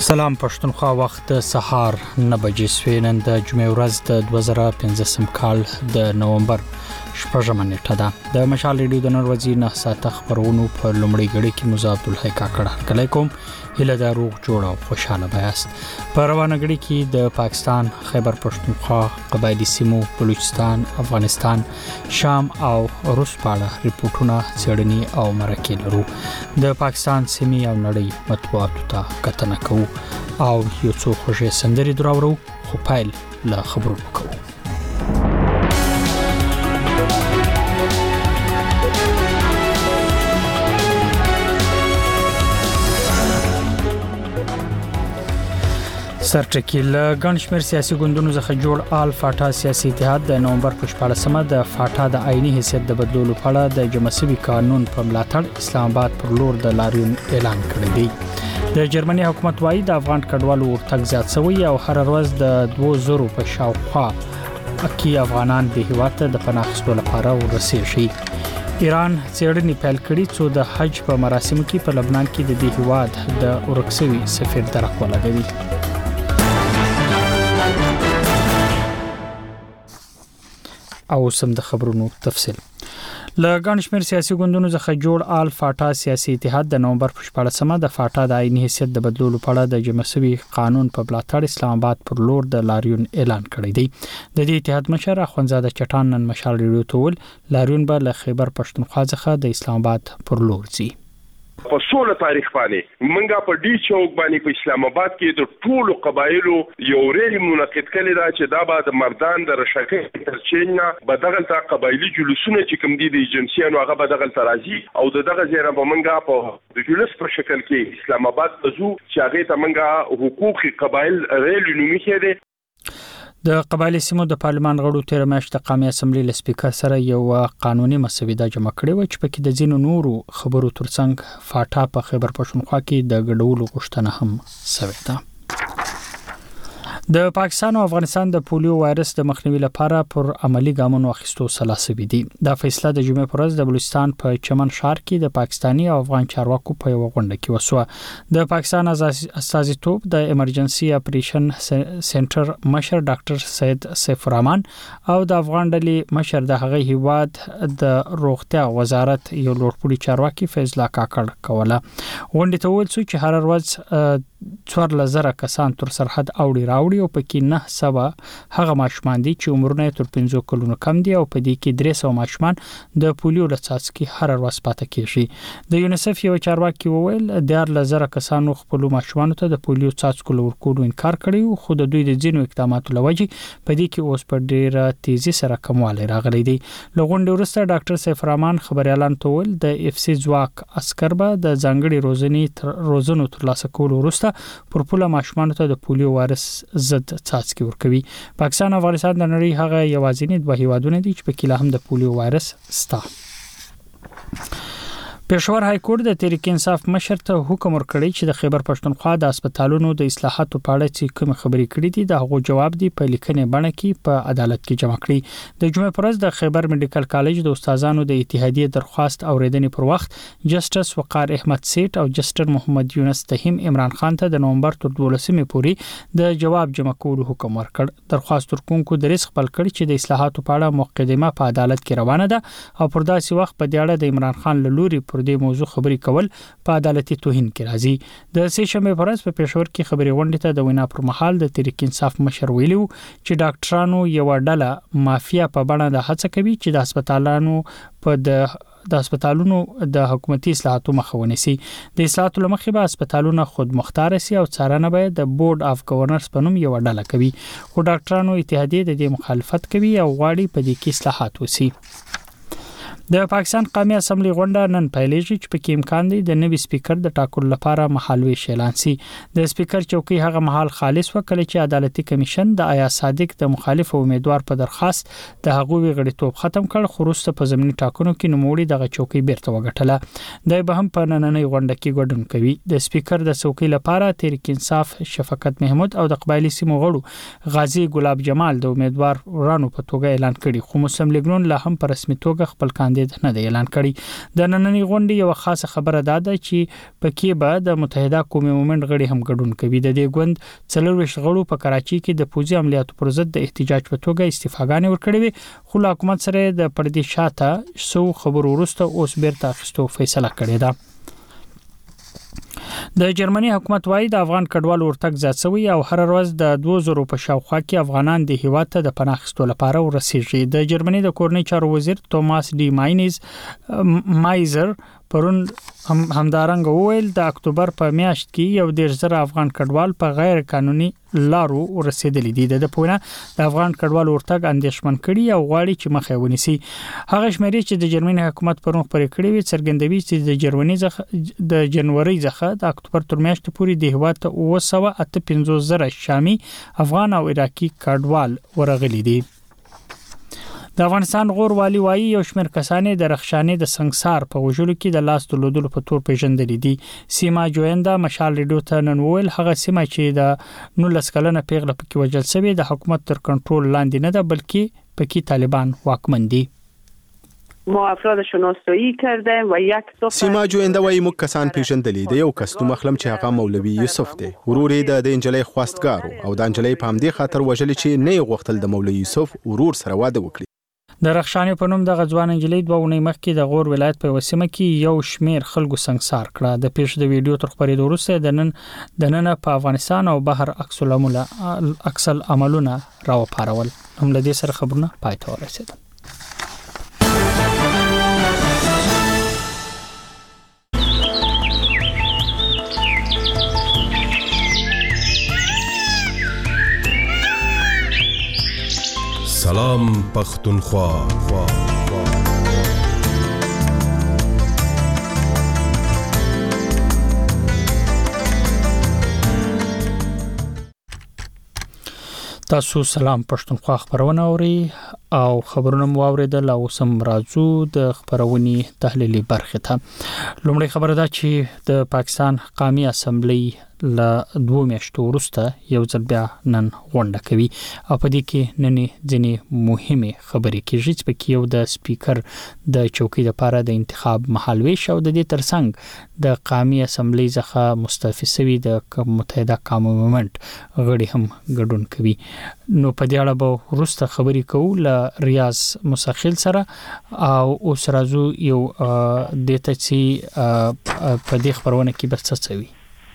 سلام پښتونخوا وخت سهار 9 بجې سوي نن د جمعې ورځ د 2015 کال د نومبر شپږمه نیټه ده د مشال ریډیو د نن ورځې 9 ساعته خبرونو په لومړی غړي کې مزاب عبدالحی کاکړ کله کوم هله د روغ جوړ او خوشاله بیاست په روانه غړي کې د پاکستان خیبر پښتونخوا قبایلی سیمو بلوچستان افغانستان شام او روس پاړه ریپورتونه څېړنې او مرکې لرو د پاکستان سیمې او نړۍ مطبوعاتو ته کتنه کوو او یو څو خوږې سندرې دراوړو خو پایل له خبرونو کوو سرټکی له ګڼشمیر سیاسي ګوندونو څخه جوړ آل فاټا سیاسي اتحاد د نومبر په 14مه د فاټا د آئینی حیثیت د بدلولو په اړه د جمهوریتي قانون په ملاتړ اسلام آباد پر لور د لاریون اعلان کړی دی د جرمني حکومت وايي د افغان کډوالو ورتګ زیات شوی او هر ورځ د 2000 په شاوخوا کې افغانان به هیواد ته د پناه اخیستلو لپاره ورسېږي ایران څېړنې پیل کړې چې د حج په مراسمو کې په لبنان کې د دې هیواد د ورکسوي سفیر درک ولګوي او سم د خبرونو تفصیل له ګڼشمیر سیاسي ګوندونو څخه جوړ آل فاټا سیاسي اتحاد د نومبر په 14مه د فاټا د آئینی حیثیت د بدلولو په اړه د جمهوریتي قانون په ملاتړ اسلام آباد پر لور د لاریون اعلان کړی دی د دې اتحاد مشر اخوندزاده چټان نن مشال ریډیو ته ویل لاریون به له خیبر پښتونخوا څخه د اسلام آباد پر لور ځي په 16 تاریخ باندې منګه په ډی چوک باندې په اسلام آباد کې د ټولو قبایلو یو ریلی منعقد کړي دا چې دا به د مردان د رشکې ترچینه به دغه قبایلی جلوسونه چې کوم دي د ایجنسیانو هغه به دغه ترازی او دغه زیره به منګه په د جلوس په شکل کې اسلام آباد وزو چې هغه ته منګه حقوقي قبایل ریلی نومي کړي د قبایلی سیمو د پارلمان غړو تیر میاشت د قومي اسمبلی له سپیکر سره یو قانوني مسوده جمع کړې و چې پکې د ځینو نورو خبرو ترڅنګ فاټا په خیبر پښتونخوا کې د ګډولو غوښتنه هم شوې ده د پاکستان او افغانستان د پولیو وایرس د مخنیوي لپاره پر عملی ګامونو اخیستو سلا سوي دي دا فیصله د جمعې پر ورځ د بلوچستان په چمن ښار کې د پاکستاني او افغان چارواکو په یو غونډه کې وسوه د پاکستان استازیتوب د ایمرجنسي اپریشن سنټر مشر ډاکټر سید سیف الرحمن او د افغان ډلې مشر د هغه هیواد د روغتیا وزارت یو لوړپوړي چارواکي فیض الله کاکړ کوله غونډه ته ویل چې هر ورځ 4000 کسان تر سرحد راوړي او پکې 900 هغه ماشومان دي چې عمرونه تر 15 کلونو کم دي او په دې کې 300 ماشومان د پولیو له څاڅکي هر ورځ پاتې کیږي د یونیسف یو چارواکي وویل د 4000 کسانو خپل ماشومان ته د پولیو څاڅکو ورکولو انکار کړی خو د دوی د ځینو اقداماتو لوجه په دې کې اوس په ډیره تیزی سره کموالی راغلی دی لغونډه وروسته ډاکټر سیف الرحمن خبري اعلان توول د اف سی ځواک عسكر به د ځانګړي روزنو ترلاسه کولو وروسته پر پوله ماشومان ته د پولیو وایرس ضد څاڅکي ورکوي پاکستان او افغانستان د نړۍ هغه یوازینی دوه هیوادونه دي چې په کې هم د پولیو وایرس شته پېښور های کورټ د تحریک انصاف مشر ته حکم ورکړی چې د خیبر پښتونخوا د هسپتالونو د اصلاحاتو په اړه چې کوم خبرې کړې دي د هغو جواب دی په لیکنې بڼه کې په عدالت کې جمع کړی د جمعې پر ورځ د خیبر میډیکل کالج د استادانو د اتحادیې درخواست اوریدنې پر وخت جسټس وقار احمد سیټ او جسټر محمد یونس تهیم عمران خان ته د نومبر تر 12مې پورې د جواب جمع کولو حکم ورکړ درخواست ورکونکو د ریس خپل کړی چې د اصلاحاتو په اړه مقدمه په عدالت کې روانه ده او پر داسې وخت په دې اړه د عمران خان له لوري پر دې موضوع خبرې کول په عدالتي توهین کې راځي د سې شنبه پر ورځ په پېښور کې خبري غونډه ته د وینا پر مهال د تحریک انصاف مشر ویلو چې ډاکټرانو یو ډله مافیا په بڼه د هڅه کوي چې د هسپتالونو د حکومتي اصلاحاتو مخه ونیسي د اصلاحاتو لمخې به هسپتالونه خود مختار سي او څارنه به د بورډ اف گورنرز په نوم یو ډله کوي خو ډاکټرانو اتحادیه د دې مخالفت کوي او غواړي په دې کې اصلاحات وسی د پاکستان قومي اسمبلی غونډه نن پیلېږي چې په کې امکان دی د نوي سپیکر د ټاکلو لپاره مهالوي اعلان شي د سپیکر چوکۍ هغه مهال خالص وکړي چې عدالتي کمیشن د آیا صادق د مخالف امیدوار په درخواست د هغوی غړیتوب ختم کړ خو وروسته په ضمني ټاکنو کې نوموړي دغه چوکۍ بیرته وګټله د به هم په نننۍ غونډه کې ګډون کوي د سپیکر د چوکۍ لپاره تحریک انصاف شفقت محمود او د قبایلی سیمو غړو غازی ګلاب جمال د امیدوار ورانو په توګه اعلان کړي خو مسلم لیګ نون لا هم په رسمي توګه خپل کاندید کاندید نه دی اعلان کړی. د نننۍ غونډې یو خاصه خبره ده چې پکې به د متحده قومي مومنت غړي هم ګډون کوي. د دې غوند 24 غړو په کراچي کې د پوځي عملیاتو پر ضد د احتجاج په توګه استعفاګانې ورکړې وي، خو حکومت سره د پردي شاته سو خبرو وروسته اوس بیرته اخیستو فیصله کړې ده. د جرمني حکومت وايي د افغان کډوالو ورتګ زیات شوی او هر ورځ د 2000 په شاوخوا کې افغانان د هیواد ته د پناه اخیستو لپاره ورسیږي. د جرمني د کورنۍ چارو وزیر توماس ډي مایزر پرون همدارنګ وویل د اکتوبر په میاشت کې یو 10,000 افغان کډوال په غیر قانوني لارو ورسېدلي دي. د پونه د افغان کډوالو ورتګ اندېښمن کړي او غواړي چې مخه ونیسي. هغه شمیرې چې د جرمني حکومت پرون خبرې کړې وي څرګندوي چې د جنوري څخه د اکتوبر تر میاشتې پورې د هیواد ته 258,000 شامي افغان او عراقي کډوال ورغلي دي. د افغانستان غور والی وایي یو شمېر کسانې د رخشانې د سنگسار په وژلو کې د لاس درلودلو په تور پیژندل دي. سیما جویندا مشال ریډیو ته نن ویل هغه سیمه چې د 19 کلنه پیغله پکې وژل شوی د حکومت تر کنټرول لاندې نه ده بلکې پکې طالبان واکمن دي. ما افراد شناسایی کردیم و یک سیما جوینده وایي موږ کسان پیژندلی دی. یو کس نوم اخلم چې هغه مولوي یوسف دی. ورور یې د انجلۍ خواستګارو او د انجلۍ په همدې خاطر وژل چې نه یې غوښتل د مولوي یوسف ورور سره واده وکړي. د رخشانې په نوم د غزوان انجلۍ 2 ونې مخکې د غور ولایت په وسیمه کې یو شمیر خلکو سنگسار کړه. د پیښې د ویډیو تر خبرېدو وروسته د نن په افغانستان او بهر عکس العملونه راوپارول. هم له دې سره خبرونه پای ته ورسېدل. سلام پختونخوا. تاسو سلام پښتونخوا خبرونه اوري او خبرونه مو اوریدل او سم راځو د خبرونې تحلیلي برخه ته. لومړی خبره ده چې د پاکستان قومي اسمبلی ل 2 میاشتو وروسته یو ځل بیا نن غونډه کوي او په دې کې نن ځینې مهمه خبرې کیږي چې پکې یو د سپیکر د چوکۍ لپاره د انتخاب مهالويش او د دې ترڅنګ د قومي اسمبلی څخه مستعفي شوی د متحده قومي مومنت غړي هم ګډون کوي. نو په دې اړه به وروسته خبرې کوو ل ریاض مسخیل سره او اوس راځو یو د تاسو په دې خبرونه کې به څه کوي.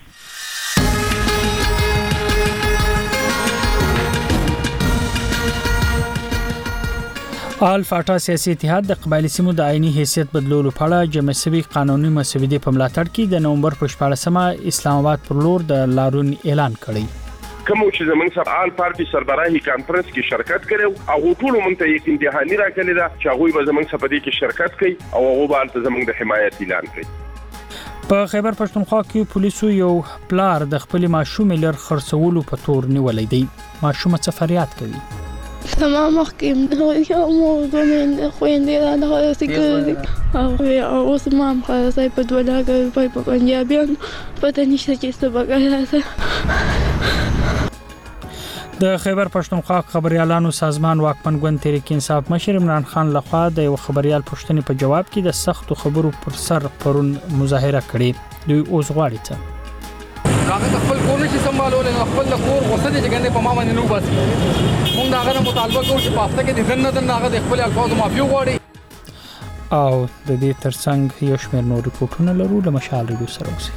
الفاټا سیاسي اتحاد د قبایلی سیمو د آئینی حیثیت بدلولو په اړه جمع شوی قانوني مسودې په ملاتړ کې د نومبر په 14مه اسلام آباد پر لور د لارون اعلان کړی. کوم چې زمونږ سره آل پارټي سربراهي کانفرنس کې شرکت کړو او ټول مونږ ته یک امتحاني راکړی دا چې هغه به زمونږ سره په دې کې شرکت کوي او هغه به زمونږ د حمایت اعلان کوي. په خیبر پښتونخوا کې پولیسو یو پلار د خپل ماشوم لر خرڅولو په تور نیولې دی. ماشوم څه فریاد کوي. زما مخکې د موضوع من خويندې را لغوي کوي او اوس ما هم خلاصای په 2 لګ په پنجابیان پته نشته چې څه وکړه. د خیبر پښتونخوا خبريالانو سازمان واکمن ګوند تحریک انصاف مشر عمران خان لخوا د یو خبريال پښتنې په جواب کې د سختو خبرو پر سر پرون مظاهره کړې. دوی اوس غواړي ته هغه خپل کور نشي سمبالول نه خپل کور غوسه دي چې ګنده په ما باندې نو بس موږ دا غره مطالبه کوو چې په هفته کې د ځنه نه هغه خپل الفاظ معافي وغواړي. او د دې ترڅنګ یو شمېر نور ریپورتونه لرو د مشال ریډیو سره اوسئ.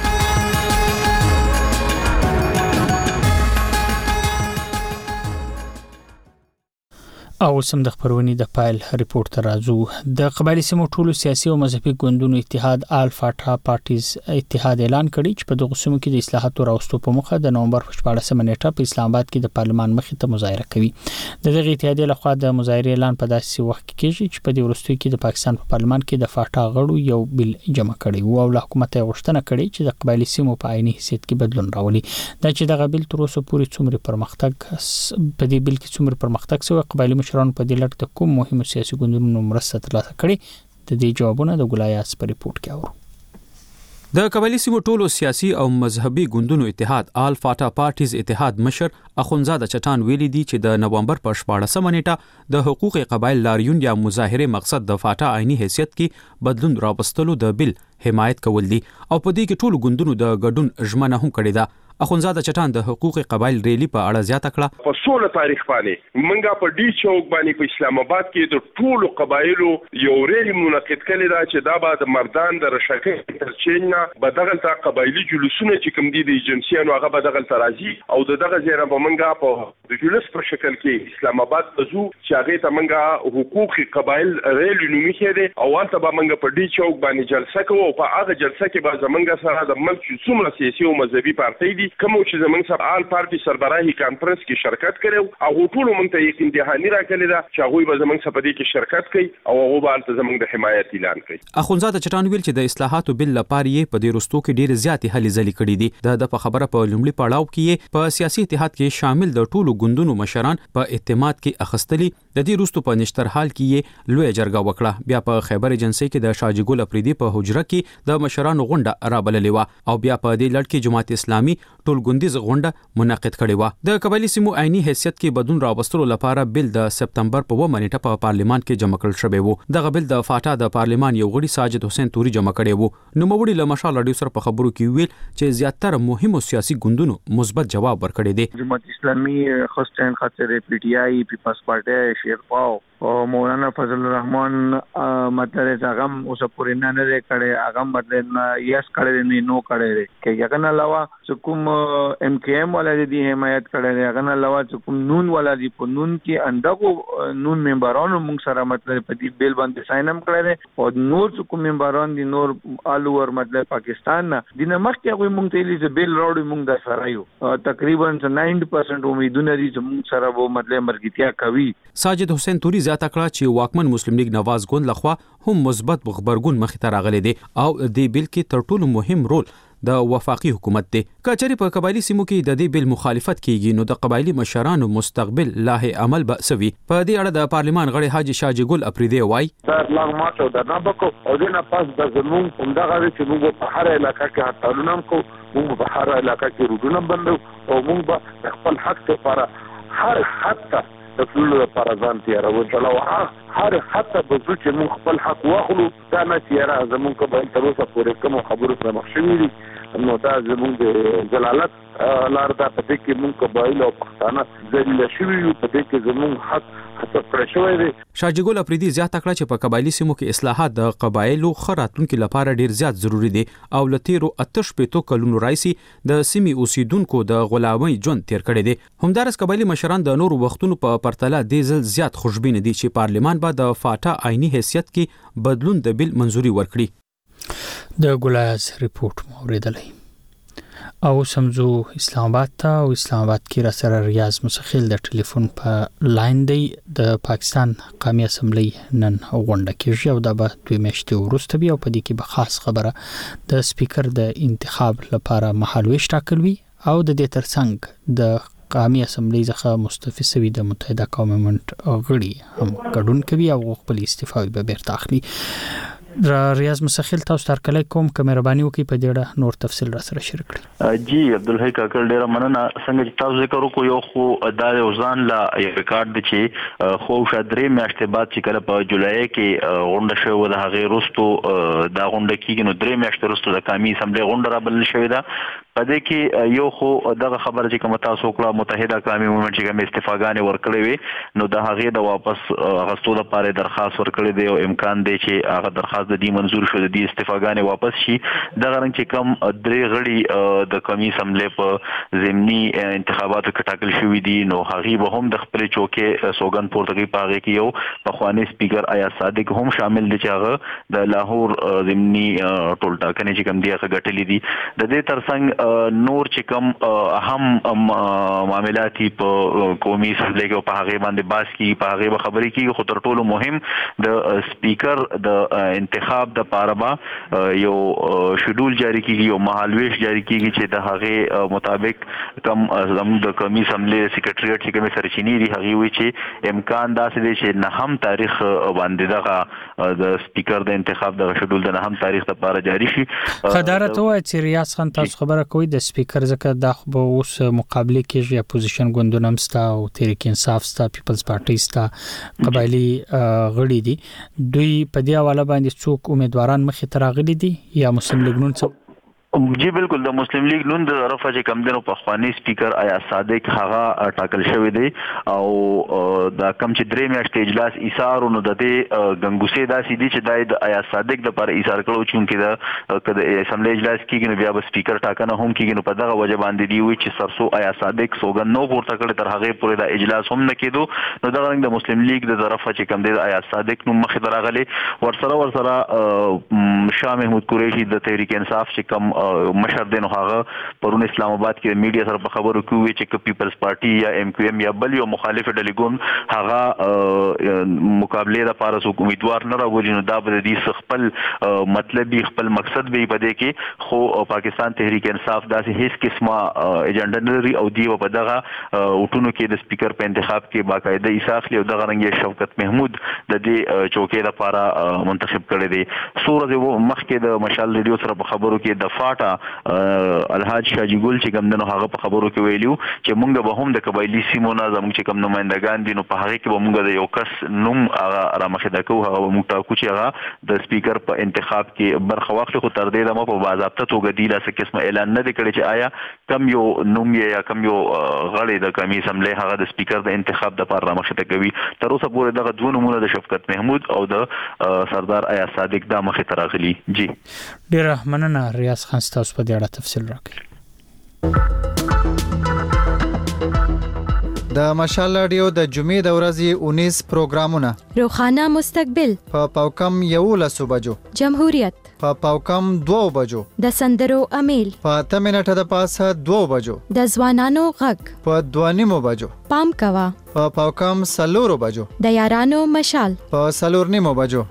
او سم د خبرونې د پایل ریپورت راځو. د قبایلی سیمو ټولو سیاسي او مذهبي ګوندونو اتحاد الفاټا پارټیز اتحاد اعلان کړی چې په دغه سیمو کې د اصلاحاتو راوستو په مخه د نومبر 14 نیټه په اسلام آباد کې د پارلمان مخې ته مظاهره کوي. د دغه اتحاد لخوا د مظاهره اعلان په داسې وخت کې کیږي چې په دې وروستیو کې د پاکستان په پارلمان کې د فاټا غړو یو بل جمع کړی او له حکومت غوښتنه کړې چې د قبایلی سیمو په عیني حیثیت کې بدلون راولي. دا چې دغه بل تر اوسه پورې څومره پرمختګ په دې بل کې څومره پرمختګ شوی قبایلی مشران په دې لړ د کوم مهمو سیاسي ګوندونو مرسته ترلاسه کړي د دې جوابونه د ګلایاس په ریپورت کې اورو. د قبایلی سیمو ټولو سیاسي او مذهبي ګوندونو اتحاد آل فاټا پارټیز اتحاد مشر اخونزاده چټان ویلي دي چې د نومبر په 14 نیټه د حقوق قبایل لاریون یا مظاهره مقصد د فاټا عیني حیثیت کې بدلون راوستلو د بل حمایت کول دي او په دې کې ټولو ګوندونو د ګډون ژمنه هم کړې ده. اخونزاده چټان د حقوق قبایل ریلی په اړه زیاته کړه. په 16 تاریخ باندې منګه په ډی چوک باندې په اسلام آباد کې د ټولو قبایلو یو ریلی منعقد کړي دا چې دا به د مردان د رشکې ترچینه به دغه قبایلی جلوسونه چې کوم دي د ایجنسیانو هغه به دغه ترازی او دغه زیره به منګه په د جلوس په شکل کې اسلام آباد ته زو چې هغه ته منګه حقوق قبایل ریلی نومي کړي او البته به منګه په ډی چوک باندې جلسه کوو او په هغه جلسه کې به زمونږ سره د ملک څومره سیاسي او مذهبي پارټي دي کوم چې زمونږ سره آل پارټي سربراهي کانفرنس کې شرکت کړو او ټول مونږ ته یک امتحاني راکړی دا چې هغه به زمونږ سره په دې کې شرکت کوي او هغه به البته زمونږ د حمایت اعلان کوي. اخونزاده چټان ویل چې د اصلاحاتو بل لپاره یې په دې رستو کې ډېر زیاتې هلې ځلې کړې دي. د خبره په لومړي پړاو کې په سیاسي اتحاد کې شامل د ټولو ګوندونو مشران په اعتماد کې اخستلي. د دې رستو په نشترحال کې یې لوی جرګه وکړه. بیا په خیبر ایجنسی کې د شاجګل افریدي په حجره کې د مشرانو غونډه رابللې و او بیا په دې لړ کې جماعت اسلامي ټول ګوندیز غونډه منعقد کړې و. د قبایلی سیمو عیني حیثیت کې بدلون راوستلو لپاره بل د سپتمبر په 1 نیټه په پارلیمان کې جمع کړل شوی و. دغه بل د فاټا د پارلیمان یو غړي ساجد حسین توري جمع کړی و. نو موري له مشال رادیو سره په خبرو کې ویل چې زیاتره مهمو سیاسي ګوندونو مثبت جواب ورکړی دی. جماعت اسلامي خستان خاطر پی ټی آی پیپلز پارټي شیرپاو او مولانا فضل الرحمن مطلب هغه اوس پورې نه لري کړي هغه مطلب یس کړي نه نو کړي کې هغه نه علاوه کوم ام کې ام ولا دي حمایت کړي هغه نه علاوه کوم نون ولا دي په نون کې اندغه نون ممبرانو موږ سره مطلب په دې بیل باندې ساين هم کړي او نور کوم ممبران دي نور آل اوور مطلب پاکستان نه دنه مخکې هغه موږ ته لیز بیل راوړي موږ د سره یو تقریبا 90% امیدونه دي چې موږ سره وو مطلب مرګتیا کوي. ساجد حسین توري زیاته کړه چې واکمن مسلم لیگ نواز ګوند لخوا هم مثبت خبرګون مخې ته راغلی دی او د بیل کې تر ټولو مهم رول د وفاقي حکومت دی. کچري په قبایلی سیمو کې د دې بیل مخالفت کیږي نو د قبایلی مشرانو مستقبل لاه عمل بسوي. په دې اړه د پارلیمان غړي حاجی شاجګل افریدي وای دا لاغ ماته د نابکو او د نه پاس د زمون همدغه چې موږ په هر علاقې کې تعلیم کو موږ په هر علاقې کې روډونه بندو او موږ په خپل حق لپاره هر حتی د ټول لپاره ځان تیار او چلاو هر حتی په چې موږ خپل حق واخلو دا نه تیار زمون قبایل تر اوسه پورې کوم خبرو سره مخ شوي دي نو دا زمون د جلالت لار دا په دې کې موږ قبایل او پښتانه ذلیل شوي په دې کې زمون حق شاجګل افریدي زیاته کړه چې په قبایلی سیمو کې اصلاحات د قبایلو خراتونکو لپاره ډیر زیات ضروری دي او لتیرو اتش پېتو کلونو راځي د سیمې اوسیدونکو د غلامۍ ژوند تیر کړي دي. همدارس قبایلی مشران د نورو وختونو په پرتله د ځل زیات خوشبین دي چې پارلیمان به د فاټا عیني حیثیت کې بدلون د بیل منزوري ورکړي. د ګلایز ریپورت موریدلی او سمزو اسلام آباد ته او اسلام آباد کې را سره ریاض مسخیل د ټلیفون په لاین دی. د پاکستان قومي اسمبلی نن غونډه کیږي او دا به 2 میاشتې وروسته بیا په دې کې به خاص خبره د سپیکر د انتخاب لپاره مهالويش ټاکل وی او د دې ترڅنګ د قومي اسمبلی څخه مستفید شوی د متحده قومي منټ غړي هم ګډون کوي او خپل استعفا به بیرته اخلي. ریاض مسخیل تاسو تر کله کوم کمربانی وکي په دې نور تفصیل را سره شریک کړئ. جی عبدالحی کاکړ ډیر مننه. څنګه چې تاسو ذکر وکړو یو خو د ځان لا ریکارډ دي چې خو شادري میاشتې بعد چې کله په جولای کې غونډه شوه د هغه وروسته دا غونډه کېږي نو 3 میاشتې وروسته د قومي اسمبلی غونډه را بلل شوې ده. په دې کې یو خو دغه خبره چې کوم تاسو وکړه متحده قومي مومنټ چې کوم استعفاګانې ورکړې وي نو د هغه د واپس غوښتلو لپاره درخواست ورکړې دی او امکان دی چې هغه درخواست د دې منزور شو د دې استعفاګانې واپس شي. دغه رنګ چې کوم درې غړي د قومي اسمبلی په ضمني انتخاباتو کې ټاکل شوي دي نو هغه به هم د خپل چوکې سوګند پورته کوي. په هغه کې یو پخوانی سپیکر آیا صادق هم شامل دي چې هغه د لاهور ضمني ټول ټاکنې چې کوم دی هغه ګټلې دي. د دې ترڅنګ نور چې کوم هم معاملاتي په قومي اسمبلی کې په هغه باندې باس کی په هغه خبرې کې خو تر ټولو مهم د سپیکر د انتخاب د پاره یو شیډول جاری کیږي او مهالويش جاری کیږي چې د هغه مطابق کم زموږ د قومي اسمبلی سیکریټریټ چې کوم سرچینی دی هغه وی چې امکان داسې دی چې نه هم تاریخ باندې دغه د سپیکر د انتخاب د شیډول د نه هم تاریخ لپاره جاری شي. خدارت وای چې ریاض خان تاسو خبره کوي د سپیکر ځکه د خو اوس مقابله کېږي اپوزیشن ګوندونه مستا او تحریک انصاف ستا پیپلز پارټي ستا قبایلی غړي دي دوی په دې حواله باندې څوک امیدواران مخې ته راغلي دي یا مسلم لیگ نون څه؟ جی بالکل د مسلم لیگ نون د طرفه چې کم دنو په خوانی سپیکر آیا صادق هغه ټاکل شوی دی او دا کم چې درې میاشتې اجلاس ایثار نو د دې غنګوسه داسې دي چې د آیا صادق د پر ایثار کړو چې د اسمبلی اجلاس کې نو بیا به سپیکر ټاکنه هم کېږي نو په دغه وجه باندې دی وی چې سرسو آیا صادق سوګن نو پورته کړي تر هغه پورې د اجلاس هم نه کېدو نو دغه د مسلم لیگ د طرفه چې کم دی آیا صادق نو مخې دراغلي ورسره شاه محمود قریشي د تحریک انصاف چې کم مشر دین هغه پرون اسلام آباد کې میډیا سره په خبرو کې وی چې پیپلز پارټي یا ام کیو ایم یا بل یو مخالف ډلګون هغه مقابله لپاره څوک امیدوار نه راوړي نو دا به د خپل مطلب خپل مقصد به پدې کې خو پاکستان تحریک انصاف داسې هیڅ قسمه ایجنډا نه لري او دی په دغه وټونو کې د سپیکر په انتخاب کې باقاعده ایساخلی او دغه رنګ شوکت محمود د دې چوکۍ لپاره منتخب کړی دی. سورج مخکې د مشال ریډیو سره په خبرو کې د فاټا الحاج شاجی ګل چې کوم دنو هغه په خبرو کې ویلو چې مونږ به هم د قبایلی سیمو نه زموږ چې کوم نمائندگان دي نو په هغه کې به مونږ د یو کس نوم هغه را مخې د کوو هغه مونږ ټاکو چې هغه د سپیکر په انتخاب کې برخه واخلي خو تر دې دمه په باضابطه توګه دی لاسه قسمه اعلان نه دی کړی چې آیا کم یو نوم یا کم یو غړی د قومي اسمبلی هغه د سپیکر د انتخاب د پر را مخې ته کوي. تر اوسه پورې دغه دوه نمونه د شفقت محمود او د سردار آیا صادق د مخې ته راغلي. جی ډیره مننه ریاض خان تاسو په دې اړه تفصیل راکړئ. د مشال رادیو د جمعې د ورځې 19 پروګرامونه روخانه مستقبل په پاوکم 11 بجو جمهوریت په پاوکم 2 بجو د سندرو امیل په 8 منټه د پاسه 2 بجو د ځوانانو غږ په 2:30 بجو پام کوا په پاوکم 4 بجو د یارانو مشال په 4:30 بجو.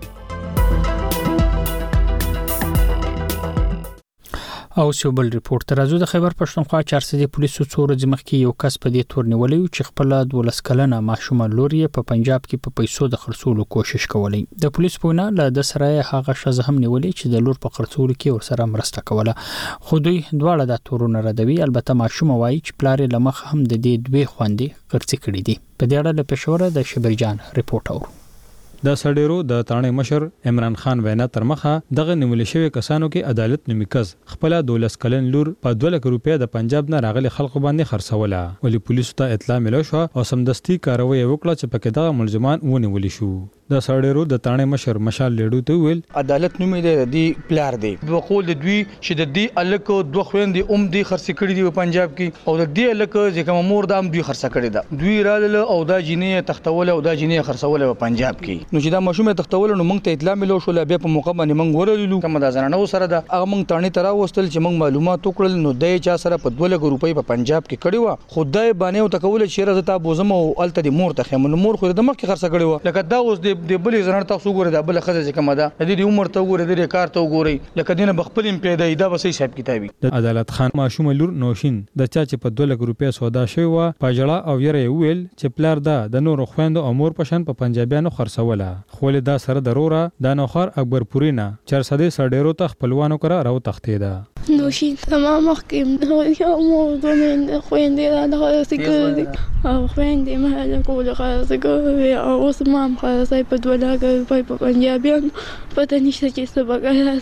او سیوبل ریپورت ترازو د خیبر پښتونخوا 400 پولیسو څو ورځې مخکې یو کس په دې تور نیولې چې خپل 12 کلنه ماشومه لور یې په پنجاب کې په پیسو د خرڅولو کوشش کولې. د پولیس په وینا له د سره هغه شزه هم نیولې چې د لور په خرڅولو کې ورسره مرسته کوله خو دوی دواړه د تورونه ردوي. البته ماشومه وایي چې پلار یې لمخ هم د دې دوی خويندې خرڅ کړې دي. په دې اړه له پېښور د شبرجان ریپورت اورو. د سړیرو د تانې مشر عمران خان وینا تر مخه دغه نیول شوی کسانو کې عدالت نمیکز خپل 12 کلن لور په 2 لک روپیا د پنجاب نه راغلي خلکو باندې خرڅوله. ولی پولیسو ته اطلاع ملو شو او سمدستي کاروي وکړه چې پکې دغه ملزمان ونیول شو. د سړیرو د تانې مشر مشال لیډو ته ویل عدالت نومې دی پلار دی وقول د دوی چې د دې الکو دوه خويندې دی خرڅ کړي دی په پنجاب کې او د دې الکو چې کوم مور دام دوی خرڅ کړي دا دوی رااله او دا جینې تختول او دا جینې خرڅول په پنجاب کې نو چې دا مشومه تختول نو موږ ته اطلاع ملو شو بیا په موقع باندې موږ ورلو کوم دا زنانو سره دا هغه موږ تانې ترا وستل چې موږ معلومات وکړل نو د چا سره په 2 لک روپۍ په پنجاب کې کړي و خدای باندې او تکول چې رضا بوزم او الته د مور ته خمن مور خو د مخ کې خرڅ کړي و لکه دا اوس د بلې زنان تاسو ګوره دا بل خزه چې کومه ده د دې عمر ته ګوره د کار ته ګوري لکه دینه بخپل پیدا دا وسې حساب کتابي. د عدالت خان ماشوم لور نوشین د چا چې په 2 لک روپیا سودا شوی و په جړه او یې ویل چې پلار دا د نور خويندو او مور پشن په پنجابیانو خرڅوله خو له دا سره ضروره د نوخر اکبر پورینا 400 سړیرو ته خپلوانو کرا راو تختیدا. نوشین تمام مخکې یو موضوع من خويندې دا سګوري او خويندې ما له کوله خاصه او اوس ما هم خاصه په 2 لک په پنجابیان پته نشته چې څه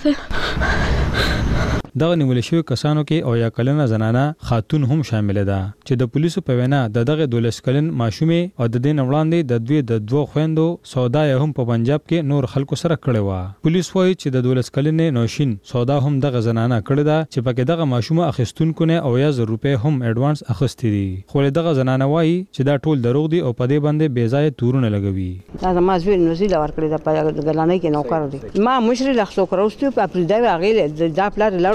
وکړه. دغه نیول شوی کسانو کې او یا کلنه زنانه خاتون هم شامل ده چې د پولیسو په وینا دغه 12 کلن ماشومه او د دین وړاندې د دوی د دوه خويندو سودا یې هم په پنجاب کې نور خلکو سره کړی و. پولیس وایي چې د 12 کلن نوشین سودا هم دغه زنانه کړی ده چې پکې دغه ماشومه اخیستونکو نه او یا روپے هم ایڈوانس اخیستي دي خو دغه زنانه وایي چې دا ټول دروغ دي او په دې باندې بے ځای تورونه لګوي. دا ما زوی نو زیلا ور کړی دا په ګلانې کې نوکر دي ما مشر له خو کروستو په پرېدا غیله دا پلار لړ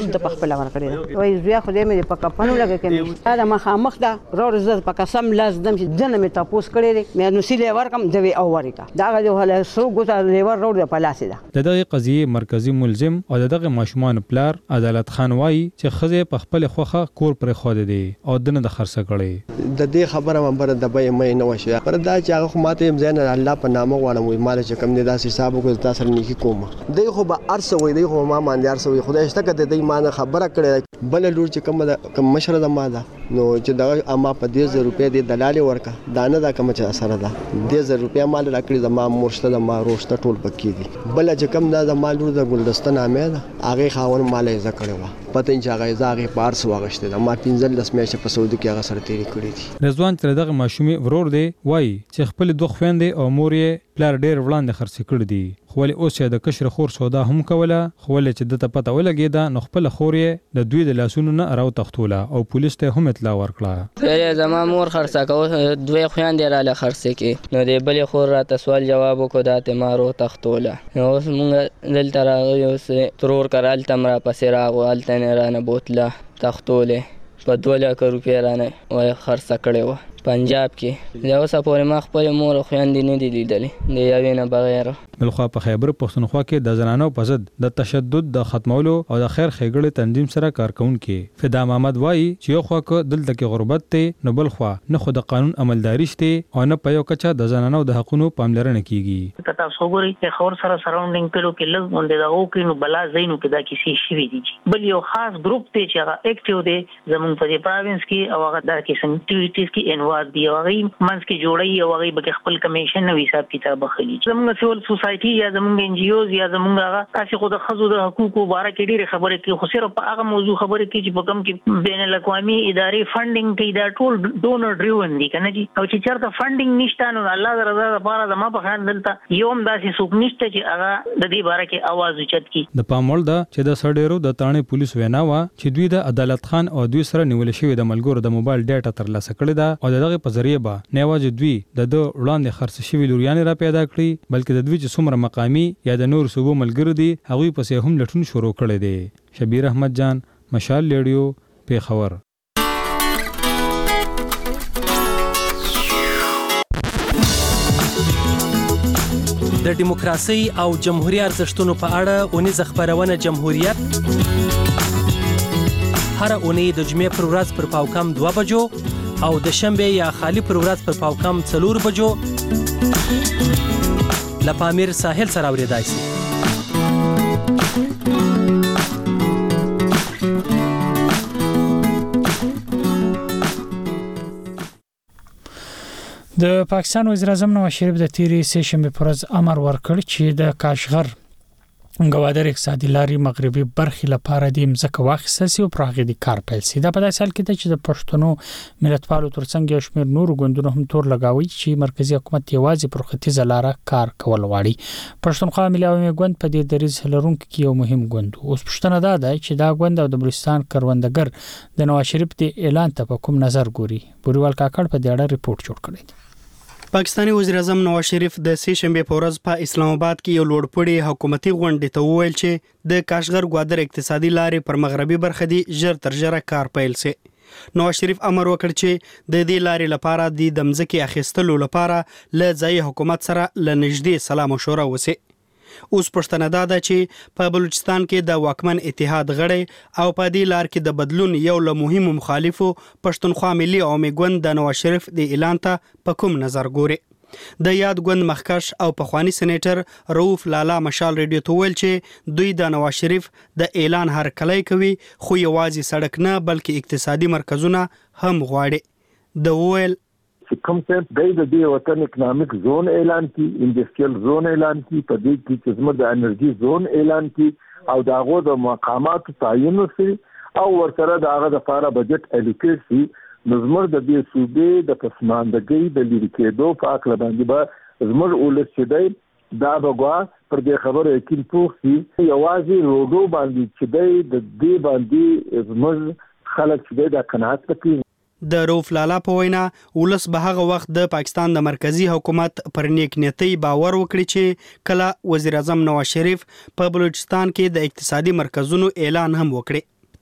هم د خپل ورکړي وای زویا خو دې مې په کپنو لګه کې دا مخامخ دا روړ زړه په قسم لاس دم چې جن مې تاسو کړی مې نو سیله ورکم دوی او ورکا دا غو هله سو ګوتا لیور روړ په لاس ده دغه قضیه مرکزی ملزم او دغه ماشومان پلار عدالت خان وای چې خزه په خپل خوخه کور پر خو دي او دنه د خرڅ کړي د دې خبره منبر د به مې نه وشه پر دا چې هغه ماته يم زین الله په نامه غواړم وي مال چې کم نه داسې حساب کو تاسو نه کی کوم دی خو به ارسه وي دی خو ما باندې ارسه وي خدای شته کده دی ما خبره کړې بل لور چې کم مشره د ما ده نو چې دا ما په 1000 روپیا دی دلال ورکا دانه دا کم چې اثر ده 1000 روپیا مال راکړي د ما مرشته د ما روشته ټول پکې دي بل چې کم دا د مال لور د ګلدستان امه ده هغه خاون مال یې ذکروا پته چې هغه زاغه پارس واغشته د ما 15 میاشتې په سعودي کې هغه سره تیری کړې دي رضوان تر دغه ماشومي ورور دی وای چې خپل دوه خويندې او مور یې پلار ډېر وړاندې خرڅ کړ دي خو ولې اوس چې د کشر خور سودا هم کوله خو ولې چې د پته ولګیدا نو خپل خور یې د دوی د لاسونو نه راو تختوله او پولیس ته هم اطلاع ورکړه سره زما مور خرڅه کوي دوی خويندې را له خرڅ کې نو دې بلې خور را سوال جواب وکړه د تمارو تختوله نو اوس مونږ دلته راغلو اوس ترور کرال تمرا پسې راغو الته نه رانه بوتله تختوله په 2 لک روپیا رانه وای خرڅ کړي و پنجاب کې دا اوسه پورې ما خپل مور خو اندې نه دي لیدلې د یوې نه بغیر بلخوا په خیبر پښتونخوا کې د زنانو په ضد د تشدد د ختمولو او د خیر ښېګړې تنظیم سره کارکونکي فدا محمد وایي چې یو خوا کې دلته کې غربت ته نو بلخوا نه خو د قانون عملداري شته او نه په یو کچا د زنانو د حقونو پاملرنه کیږي که تاسو وګورئ چې خور سره سراوندینګ کلو کې لږ باندې دا وکړي نو بلا زینو کې دا کیسې شوي دي بل یو خاص ګروپ ته چې هغه اکټیو دی زموږ په پروینس کې او هغه د کیسن اکټیویټیز کې انوالو دی هغه منځ کې جوړي او هغه به خپل کمیشن نو حساب کتاب خلی زموږ سیول سوسایټي یا زموږ ان جی اوز یا زموږ هغه تاسو خو د خزو د حقوقو باره کې ډېر خبرې کوي خو صرف په هغه موضوع خبرې کوي چې په کوم کې بین الاقوامي ادارې فندینګ کوي دا ټول ډونر ډریون دي کنه جی او چې چېرته فندینګ نشته نو الله د رضا لپاره زما په خیال دلته یوم داسې څوک نشته چې هغه د دې باره کې आवाज اوچت کړي د پامول دا چې د سړیرو د تانه پولیس وینا وا چې دوی د عدالت خان او دوی سره نیول شوی د ملګرو د موبایل ډاټا ترلاسه کړی دا او دغه په ذریعہ به نه واجب دوی د وړاندې خرڅ شوی لوريان را پیدا کړی بلکې د دوی چې څومره مقامی یا د نور صوبو ملګرو دي هغه پسې هم لټون شروع کړی دی شبیر احمد جان مشال لیډیو پیښور د دیموکراسي او جمهوریت ارزښتونو په اړه اونیزه خبرونه جمهوریت هر اونۍ د جمعې پر ورځ پر پاوکم 2 بجو او د شنبه یا خالی پر ورځ پر پاوکم 4 بجو لپامیر ساحل سره اوریدای شي د پاکستان وزیر اعظم نواز شریف د تیرې سه شنبه پر ورځ امر ورکړ چې د کاشغر غوادر اقتصادي لاري مغربي برخې لپاره د مځکه واخیستل شي او پراخې د کار پیل شي دا په داسې حال کې چې د پښتنو ملتپالو ترڅنګ یو شمېر نور ګوندونو هم تور لګاوي چې مرکزی حکومت یوازې پر ختیځه لار کار کول غواړي پښتونخوا ملي عوامي ګوند په دې دریځ لرونکو کې یو مهم ګوند اوس پښتنه ده چې دا ګوند او د بلوچستان کروندګر د نواز شریف د اعلان ته په کوم نظر ګوري بوريوال کاکړ په دې اړه ریپورت جوړ کړی دی پاکستاني وزیر اعظم نواز شریف د سه شنبه په ورځ په اسلام آباد کې یو لوړپوړی حکومتي غونډه ته وویل چې د کاشغر غوادر اقتصادي لارې پر مغربي برخه دی ژر تر ژره کار پیل شي نواز شریف امر وکړ چې د دې لارې لپاره د دمځکې اخیستلو لپاره له ځایي حکومت سره لنږدې سلا مشوره وشي اوس پښتنه ده چې په بلوچستان کې د واکمن اتحاد غړي او په دې لار کې د بدلون یو له مهمو مخالفو پښتونخوا ملي عوامي ګوند د نواز شریف د اعلان ته په کوم نظر ګوري د یاد ګوند مخکش او پخوانی سېنیټر رؤف لالا مشال ریډیو ته ویل چې دوی د نواز شریف د اعلان هر کلی کوي خو یوازې سړک نه بلکې اقتصادي مرکزونه هم غواړي د ویل کوم څه د دې وطن اکونومیک زون اعلان کی انډستریال زون اعلان کی په دې کې چې زموږ د انرژي زون اعلان کی او داغو د مقامات تعین وشي او ورسره داغه د لپاره بجټ الیکیټ شي زموږ د دې صوبې د پسماندګۍ د لری کېدو په اړه باندې به زموږ ولس چې دی دا بغوا پر دې خبره یقین پوښتي یوازې روډو باندې چې دی د دې باندې زموږ خلک چې د قناعت کوي د روف لالا په وینا ولس به هغه وخت د پاکستان د مرکزی حکومت پر نیک نیتی باور وکړي چې کله وزیر اعظم نواز شریف په بلوچستان کې د اقتصادي مرکزونو اعلان هم وکړي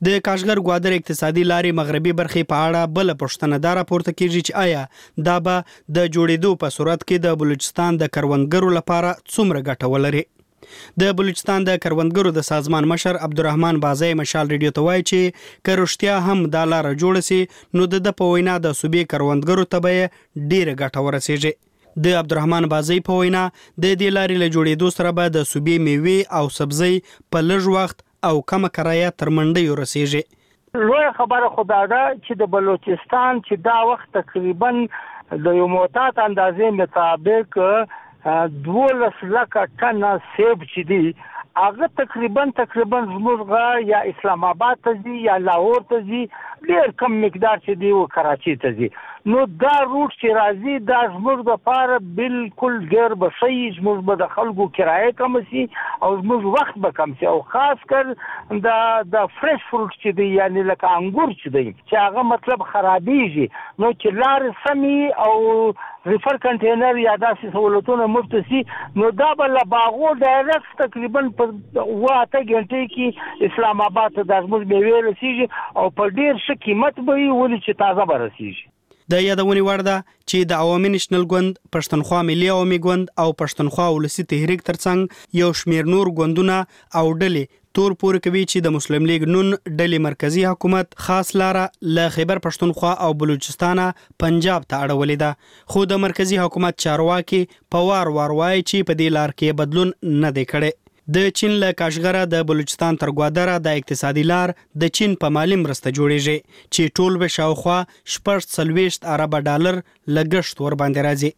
د کاشغر ګوادر اقتصادي لارې مغربي برخې په اړه بل پوښتنه دا راپورته کیږي چې آیا دا به د جوړېدو په صورت کې د بلوچستان د کروندګرو لپاره څومره ګټه ولري. د بلوچستان د کروندګرو د سازمان مشر عبدالرحمن بازی مشال ریډیو ته وایي چې که رښتیا هم دا لاره جوړه سي نو د په وینا د صوبې کروندګرو ته به ډېره ګټه ورسیږي. د عبدالرحمن بازی په وینا د دې لارې له جوړېدو سره به د صوبې میوې او سبزی په لږ وخت او کمه کرایه تر منډیو رسیږي. لوی خبره خدا ده چې د بلوچستان چې دا وخت تقریبا د یو معتاد اندازې مطابق 12 لکه ټنه سیب چې دی هغه تقریبا زموږ یا اسلام آباد ته ځي یا لاهور ته ځي ډېر کم مقدار چې دی او کراچي ته ځي. نو دا روټ چې راځي دا زموږ لپاره بالکل ډېر به صحیح زموږ به د خلکو کرایه کم سي او زموږ وخت به کم سي او خاص کر د فرش فروټ چې دی یعنی لکه انګور چې دی چې هغه مطلب خرابېږي نو چې لارې سمي او ریفر کنټینر یا داسې سہولتونه مفت سي نو دا به له باغو ډایرکټ تقریبا په 8 غنټې کې اسلام آباد ته د زموږ میوې رسیږي او په ډېر ښه قیمت به وي ولې چې تازه به رسیږي. د یادونې وړ ده چې د عوامي نېشنل ګوند، پښتونخوا ملي عوامي ګوند او پښتونخوا ولسي تحریک ترڅنګ یو شمېر نور ګوندونه او ډلې تور پورې کوي چې د مسلم لیگ نون ډلې مرکزی حکومت خاص لاره له خیبر پښتونخوا او بلوچستان پنجاب ته اړولې ده، خو د مرکزی حکومت چارواکي په وار وایي چې په دې لار کې بدلون نه دی کړی. د چین له کاشغره د بلوچستان تر ګوادره د اقتصادي لار د چین په مالی مرسته جوړیږي چې ټول به شاوخوا 40 ارب ډالر لګښت ور باندې راځي.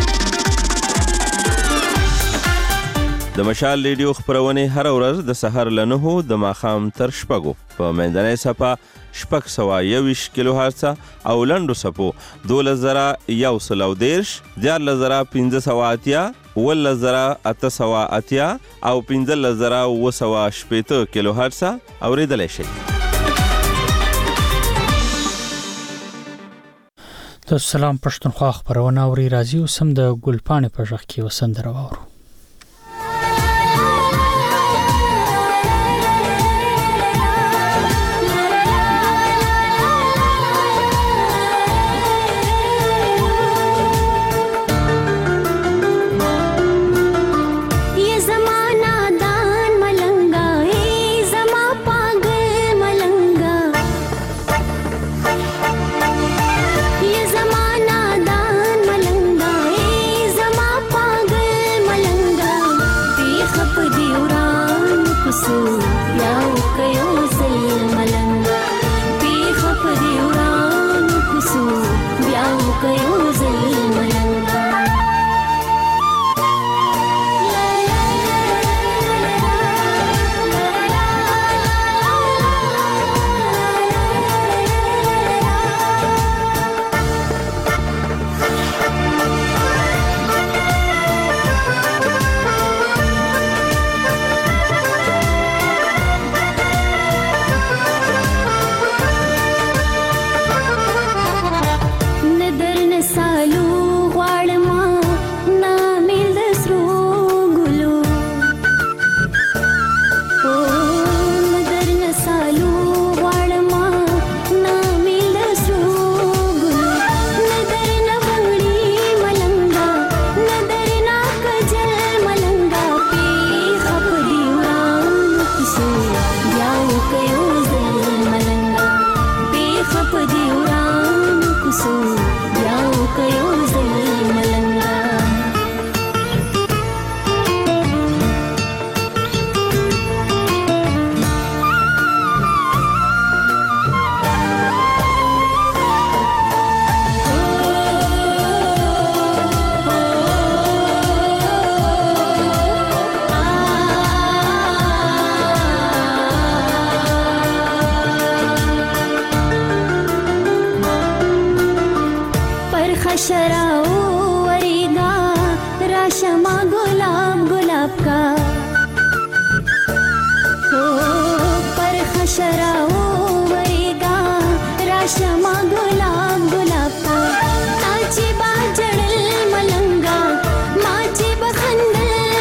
د مشال ریډیو خبرونه هر ورځ د سحر له 9 د ماښام تر 6 په منځنۍ صفه 621 کیلو هرتز او لنډو صفو 2113 14580 11880 او 15980 کیلو هرتز اوریدلای شئ. د سلام پښتونخوا خبرونه اوري راځي او سم د ګلپانې په ژغ کې وسندره واورو.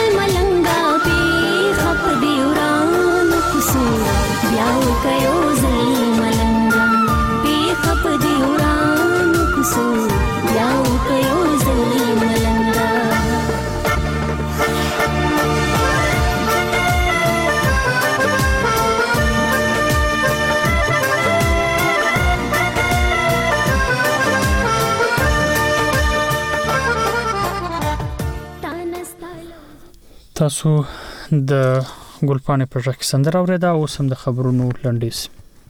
Kaya تاسو د ګلپانې په ژغ سندره اوریدا او سم د خبرونو لنډیز.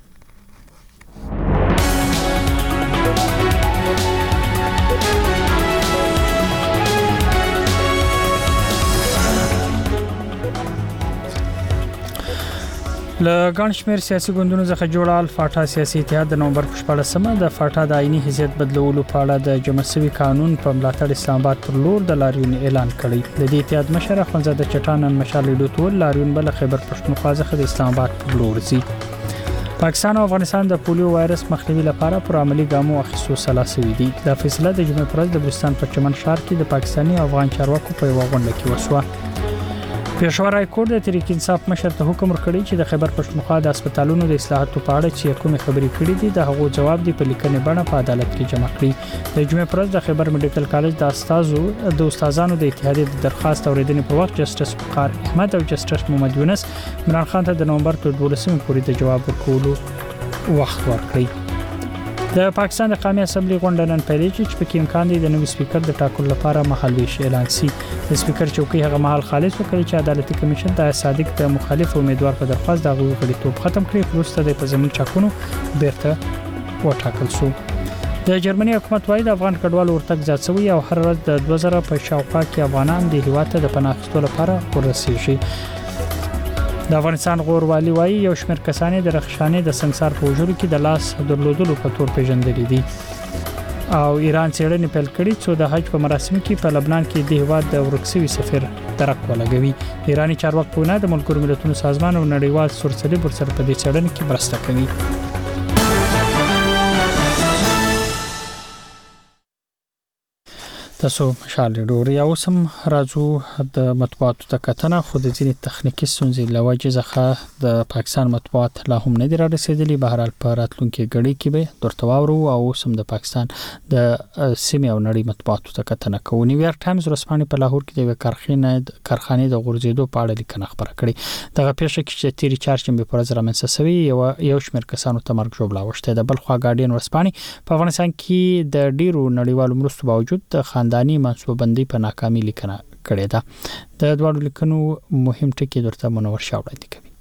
له ګڼ شمېر سیاسي ګوندونو څخه جوړه الفاټا سیاسي اتحاد د نومبر په 14مه د فاټا د آئینی حیثیت بدلولو په اړه د جمع شوي قانون په ملاتړ اسلام آباد پر لور د لاریون اعلان کړی. د دې اتحاد مشر اخوندزاده چټان مشال لیدوتول لاریون بل خیبر پښتونخوا څخه د اسلام آباد پر لور ځي. پاکستان او افغانستان د پولیو وایرس مخنیوي لپاره پر عملی ګامو اخیستو سلا شوي دي. دا فیصله د جمعې پر ورځ د بلوچستان په چمن ښار کې د پاکستاني او افغان چارواکو په یوه غونډه کې وشوه. پېښور های کورټ د تحریک انصاف مشر ته حکم ورکړی چې د خیبر پښتونخوا د هسپتالونو د اصلاحاتو په اړه چې کومې خبرې کړې دي د هغو جواب دی په لیکنې بڼه په عدالت کې جمع کړي. د جمعې پر ورځ د خیبر میډیکل کالج د استادانو د اتحادیې د درخواست اوریدنې پر وخت جسټس وقار احمد او جسټس محمد یونس عمران خان ته د نومبر تر 12 پورې د جواب ورکولو وخت ورکړي. د پاکستان د قومي اسمبلی غونډه نن پیلېږي چې پکې امکان دی د نوي سپیکر د ټاکلو لپاره مهالویش اعلان شي. د سپیکر چوکۍ هغه مهال خالص وکړي چې عدالتي کمیشن د صادق د مخالف امیدوار په درخواست د غوښتنې غړیتوب ختم کړي. وروسته د پزمن چاکونو بیرته وټاکل شو. د جرمني حکومت وايي د افغان کډوالو ورتګ زیات شوی او هر ورځ د 2000 په شاوخوا کې افغانان د هیواد ته د پناه اخیستلو لپاره ورسېږي. د افغانستان غوروالي وايي یو شمېر کسانې د رخشانې د سنگسار په وژلو کې د لاس درلودلو په تور پیژندلې دي. او ایران څېړنې پیل کړي چې د حج په مراسمو کې په لبنان کې د هیواد د ورکسوي سفیر درک ولګوي. ایرانی چارواکو په وینا د ملګرو ملتونو سازمان او نړیوال سورسلي ورسره په دې څېړنه کې مرسته کوي. تاسو مشال ډوري او سم راځو د مطبوعاتو ته کتنه خو د ځینې تخنیکی ستونزې له وجې څخه د پاکستان مطبوعات لا هم نه دي رارسېدلي. بهرحال په راتلونکي غړي کې به درته واورو او سم د پاکستان د سیمې او نړۍ مطبوعاتو ته کتنه کوو. نیویارک ټایمز ورځپاڼه په لاهور کې د کارخانې د غورځېدو په اړه لیکنه خبره کړې. دغه پیښه کې چې تیری چارچنبه پر ورځ رامنځته شوې یو شمېر کسانو ته مرګ ژوبلا وشته. د بلخوا ګارډین ورځپاڼه په افغانستان کې د ډیرو نړیوالو مرستو باوجود د خاندانی منصوبندۍ په ناکامي لیکنه کړې ده. د دوړو لیکنو مهم ټکي درته منور شاه وړاندې کوي.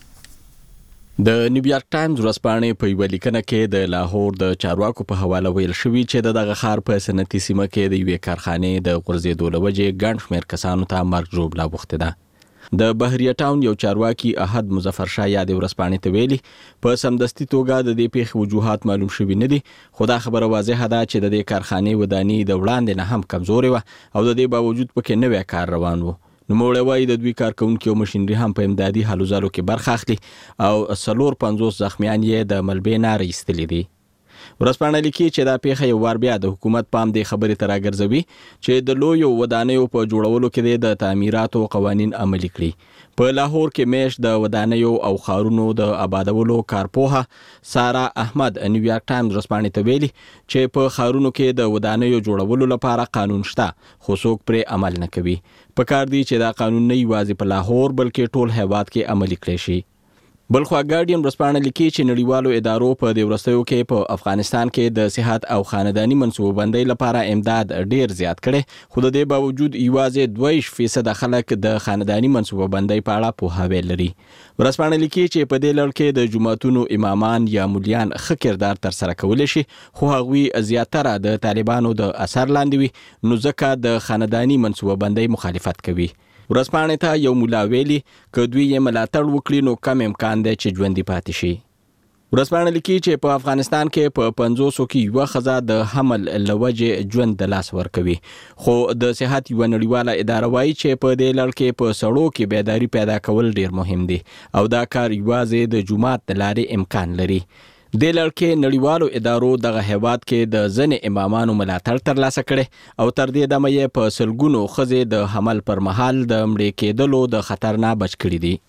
د نیویارک ټایمز ورځپاڼې په یوه لیکنه کې د لاهور د چارواکو په حواله ویل شوي چې دغه ښار په صنعتي سیمه کې د یوې کارخانې د غورځېدو له وجې ګڼ شمېر کسانو ته مرګ ژوبلا وختې ده. د بحریه ټاون یو چارواکي احد مظفر شاه یاد ورځپاڼې ته ویلي په سمدستي توګه د دې پیښې وجوهات معلوم شوي نه دي، خو دا خبره واضحه ده چې د دې کارخانې وداني د وړاندې نه هم کمزورې وه او د دې باوجود پکې نوی کار روان و. نوموړی وایي د دوی کارکوونکي او مشینري هم په امدادي هلو ځلو کې برخه اخلي او 450 زخمیان یې د ملبې نه رایستلي دي. ورځپاڼه لیکي چې دا پیښه یو وار بیا د حکومت پام دې خبرې ته راګرځوي چې د لویو ودانیو په جوړولو کې د تعمیراتو قوانین عملي کړي. په لاهور کې میش د ودانیو او ښارونو د آبادولو کارپوهه سارا احمد نیویارک ټایمز ورځپاڼې ته ویلي چې په ښارونو کې د ودانیو جوړولو لپاره قانون شته خو څوک پرې عمل نه کوي. پکار دی چې دا قانون نه یوازې په لاهور بلکې ټول هیواد کې عملي کړی شي. بلخوا ګارډین ورځپاڼه لیکي چې نړیوالو ادارو په دې وروستیو کې په افغانستان کې د صحت او خاندانی منصوبه‌بندۍ لپاره امداد ډیر زیات کړي، خو د دې باوجود یوازې 2% خلک د خاندانی منصوبه‌بندۍ په اړه پوهاوی لري. ورځپاڼه لیکي چې په دې لړ کې د جماعتونو امامان یا مولیان ښه کردار ترسره کولی شي، خو هغوی زیاتره د طالبانو د اثر لاندې وي، نو ځکه د خاندانی منصوبه‌بندۍ مخالفت کوي. ورځپاڼې ته یو مولا ویلي که دوی یې ملاتړ وکړي نو کم امکان دی چې ژوندي پاتې شي. ورځپاڼه لیکي چې په افغانستان کې په 500 کې یوه ښځه د حمل له وجې ژوند د لاس ورکوي، خو د صحت یوه نړیواله اداره وایي چې په دې لړ کې په سړو کې بیداري پیدا کول ډیر مهم دي او دا کار یوازې د جومات د لارې امکان لري. دې لړ کې نړیوالو ادارو دغه هیواد کې د ځینې امامانو ملاتړ ترلاسه کړي او تر دې دمه یې په سلګونو ښځې د حمل پر مهال د مړې کېدلو د خطر نه بچ کړي دي.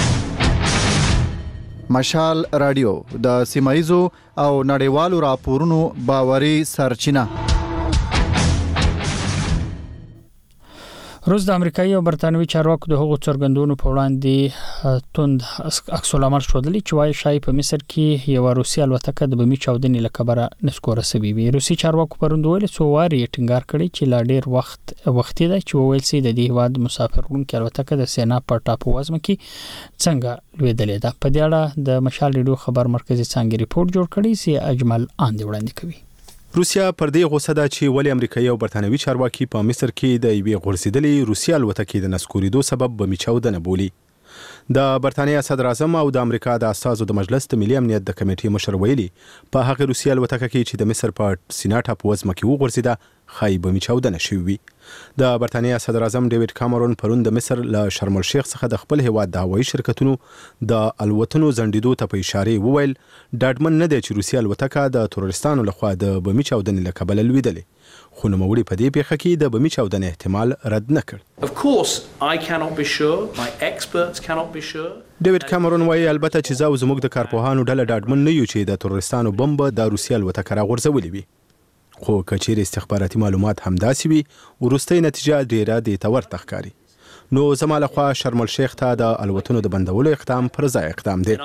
مشال رادیو د سیمایزو او نړیوالو راپورونو باوري سرچینه. روس د امریکایي او برتانوي چارواکو د هغو څرګندونو په وړاندې توند عکس العمل ښودلی چې وايي شای په مصر کې یو روسي الوتکه د بمي چاودنې له کبره نسکوره شوې وي. روسي چارواکو پروند ویل څو واري ټینګار کړی چې لا ډیر وخت دی چې وویل سي د دې هواد مسافر وړونکي الوتکه د سینا په ټاپو وزمه کې څنګه لویدلې ده. په دې اړه د مشال ریډیو خبر مرکزی څنګه ریپورت جوړ کړی سي اجمل آندې وړاندې کوي. روسیا پر دې غوسه ده چې ولې امریکایي او برتانوي چارواکي په مصر کې د یوې غورځېدلې روسي الوتکې د نسکورېدو سبب بمي چاودنه بولي. د برتانیا صدر اعظم او د امریکا د استازو د مجلس د ملي امنیت د کمیټې مشر ویلي په هغه روسي الوتکه کې چې د مصر په سینا ټاپو وزمه کې وغورځېده خای بمي چاودنه شوې وي. د برتانیا صدر اعظم ډیوډ کامرون پرون د مصر له شرم الشیخ څخه د خپل هیواد د هوایي شرکتونو د الوتنو ځنډېدو ته په اشاره وویل ډاډمن نه دی چې روسي الوتکه د تروریستانو لخوا د بمي چاودنې له کبله لویدلې، خو نوموړي په دې پیښه کې د بمي چاودنې احتمال رد نه کړ. Of course I cannot be sure, my experts cannot be sure. ډیوډ کامرون وایي البته چې زه او زموږ د کارپوهانو ډله ډاډمن نه یو چې د تروریستانو بم به د روسي الوتکه راغورځولې وي، خو کچېرې استخباراتي معلومات همداسې وي وروستۍ نتیجه ډیره دې ته ورته ښکاري. نو زما لخوا شرم الشیخ ته د الوتنو د بندولو اقدام پر ځای اقدام دی.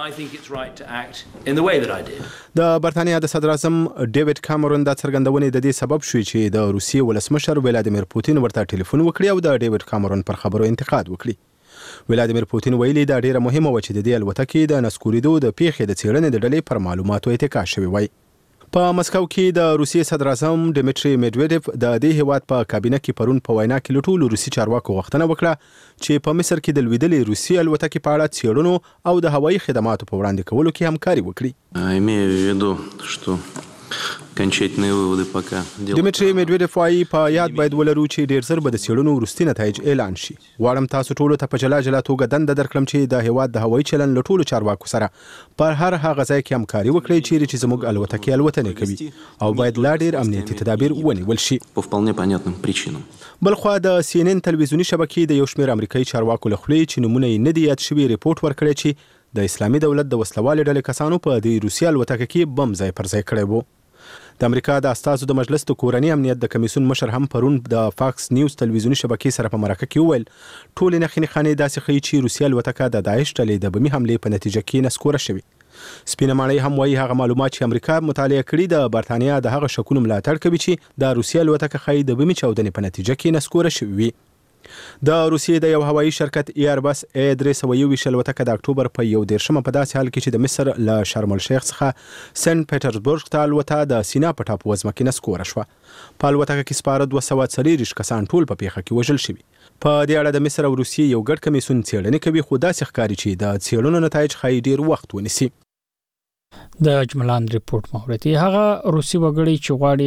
د برتانیا د صدر اعظم ډیوډ کامرون د څرګندونې د دې سبب شوی چې د روسیې ولسمشر ولادیمیر پوتین ورته ټلیفون وکړي او د ډیوډ کامرون پر خبرو انتقاد وکړي. ولادیمیر پوتین ویلي دا ډیره مهمه و چې د دې الوتکې د نسکورېدو د پیښې د څېړنې د ډلې پر معلوماتو اتکا شوی وای. په مسکو کې د روسیې صدر اعظم ډیمیټری میډویډیف د دې هیواد په کابینه کې پرون په وینا کې له ټولو روسي چارواکو غوښتنه وکړه چې په مصر کې د لویدلې روسي الوتکې په اړه څېړنو او د هوایي خدماتو په وړاندې کولو کې همکاري وکړي. Имею в виду, что окончательные выводы пока. ډیمیټری میډویډیف وايي په یاد باید ولرو چې ډیر زر به د څېړنو وروستي نتایج اعلان شي. غواړم تاسو ټولو ته په جلا جلا توګه دنده درکړم چې د هیواد د هوایي چلن له ټولو چارواکو سره پر هر هغه ځای کې همکاري وکړي چیرې چې زموږ الوتکې الوتنې کوي او باید لا ډیر امنیتي تدابیر ونیول شي. По вполне понятным причинам. بلخوا د CNN تلویزیونی شبکې د یو شمېر امریکایي چارواکو له خولې چې نمونه یې نه دي یاد شوي ریپورت ورکړی چې د اسلامي دولت د وسلوالې ډلې کسانو په د روسي الوتکه کې بم ځای پر ځای کړی وو. د امریکا د استازو د مجلس د کورني امنیت د کمیسیون مشر هم پرون د فاکس نیوز تلویزیونی شبکې سره په مرکه کې وویل ټول نښې خانې داسې ښیي چې روسي الوتکه د داعش ډلې د بمي حملې په نتیجه کې نسکوره شوې. سپینه ماڼۍ هم وایي هغه معلومات چې امریکا مطالعه کړي د برتانیا د هغه شکونو ملاتړ کوي چې د روسي الوتکه ښایي د بمي چاودنې په نتیجه کې نسکوره شوې وي. د روسیې د یو هوایي شرکت ایربس A321 الوتکه د اکتوبر په 11 په داسې حال کې چې د مصر له شرم الشیخ څخه سنت پیټرزبورګ ته الوته د سینا په ټاپو وزمه کې نسکوره شوه. په الوتکه کې سپاره 240 کسان ټول په پیښه کې وژل شوي. په دې اړه د مصر او روسیې یو ګډ کمیسیون څېړنې کوي خو داسې ښکاري چې د څېړنو نتایج ښایي ډیر وخت ونیسي. د اجملان ریپورت مورتي هغه روسي وګړي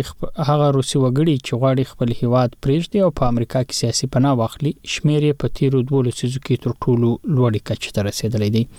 چې غواړي خپل هیواد پرېږدي او په امریکا کې سیاسي پناه واخلي شمېر یې په تیرو 2 لسیزو کې تر ټولو لوړې کچې ته رسیدلی دی.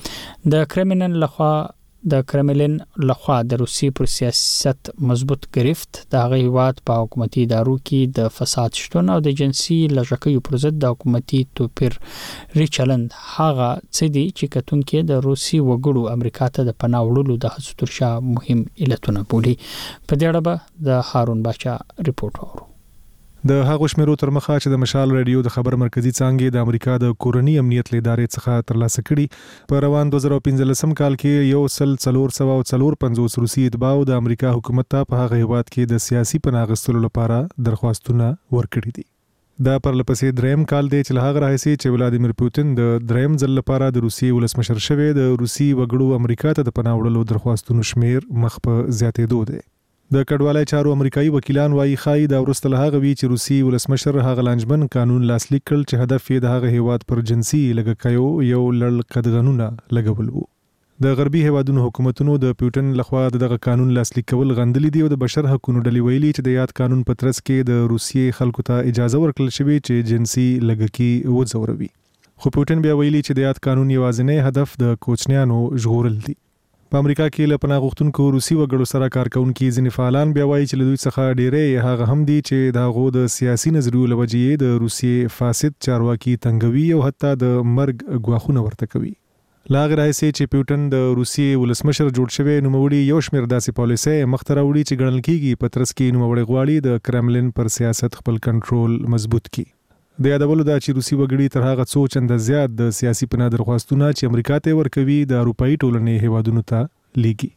د کرملین لخوا د روسي پر سیاست مضبوط گرفت د هغه هیواد په حکومتي ادارو کې د فساد شتون او د جنسي لږکیو پر ضد د حکومتي توپیر ریچلند هغه څه دي چې کتونکي د روسي وګړو امریکا ته د پناه وړلو د هڅو تر شا مهم علتونه بولي. په دې اړه به د هارون باچا ریپورت اورو. د هغو شمیرو تر مخه چې د مشال رادیو د خبر مرکزی څانګې د امریکا د کورنی امنیت ادارې څخه ترلاسه کړي په روان 2015 کال کې 450 روسي اتباع د امریکا حکومت ته په هغه هیواد کې د سیاسي پناه غوښتلو لپاره درخواستونه ورکړي دي. دا پرلپسې دریم کال دی چې له هغه راهیسې چې ولادیمیر پوتین د دریم ځل لپاره د روسي ولسمشر شوی د روسي وګړو امریکا ته د پناه وړلو درخواستونو شمیر مخ په زیاتېدو دی. د کډوالۍ چارو امریکایي وکیلان وايي خای دا ورسته له هغه وی چې روسي ولسمشر هغه لانجمن قانون لاسلیک کړ چې هدف یې د هغه هیواد پر جنسي لږکیو یو لړ قدغنونه لګول وو. د غربي هیوادونو حکومتونو د پیوټن لخوا دغه قانون لاسلیک کول غندلې دي او د بشر حقوقو ډلې ویلي چې د یاد قانون په ترڅ کې د روسیې خلکو ته اجازه ورکړل شوې چې جنسي لږکي وځوروي. خو پیوټن بیا ویلي چې د یاد قانون یوازینی هدف د کوچنیانو ژغورل دي. په امریکا کې له پناه غوښتونکو روسي وګړو سره کار کوونکي ځینې فعالان بیا وایي چې له دوی څخه ډېری هغه هم دي چې د هغو د سیاسي نظریو له وجې د روسیې فاسد چارواکي تنګوي او حتی د مرګ ګواښونه ورته کوي. له هغې راهیسې چې پیوټن د روسیې ولسمشر جوړ شوی نوموړي یو شمېر داسې پالیسۍ مخته راوړي چې ګڼل کېږي په ترڅ کې نوموړی غواړي د کرملین پر سیاست خپل کنټرول مضبوط کړي. د یادولو دا چې روسي وګړي تر هغه څو چنده زیات د سیاسي پناه درخواستونه چې امریکا ته ورکوي د اروپאי ټولنې هیوادونو ته لیږي.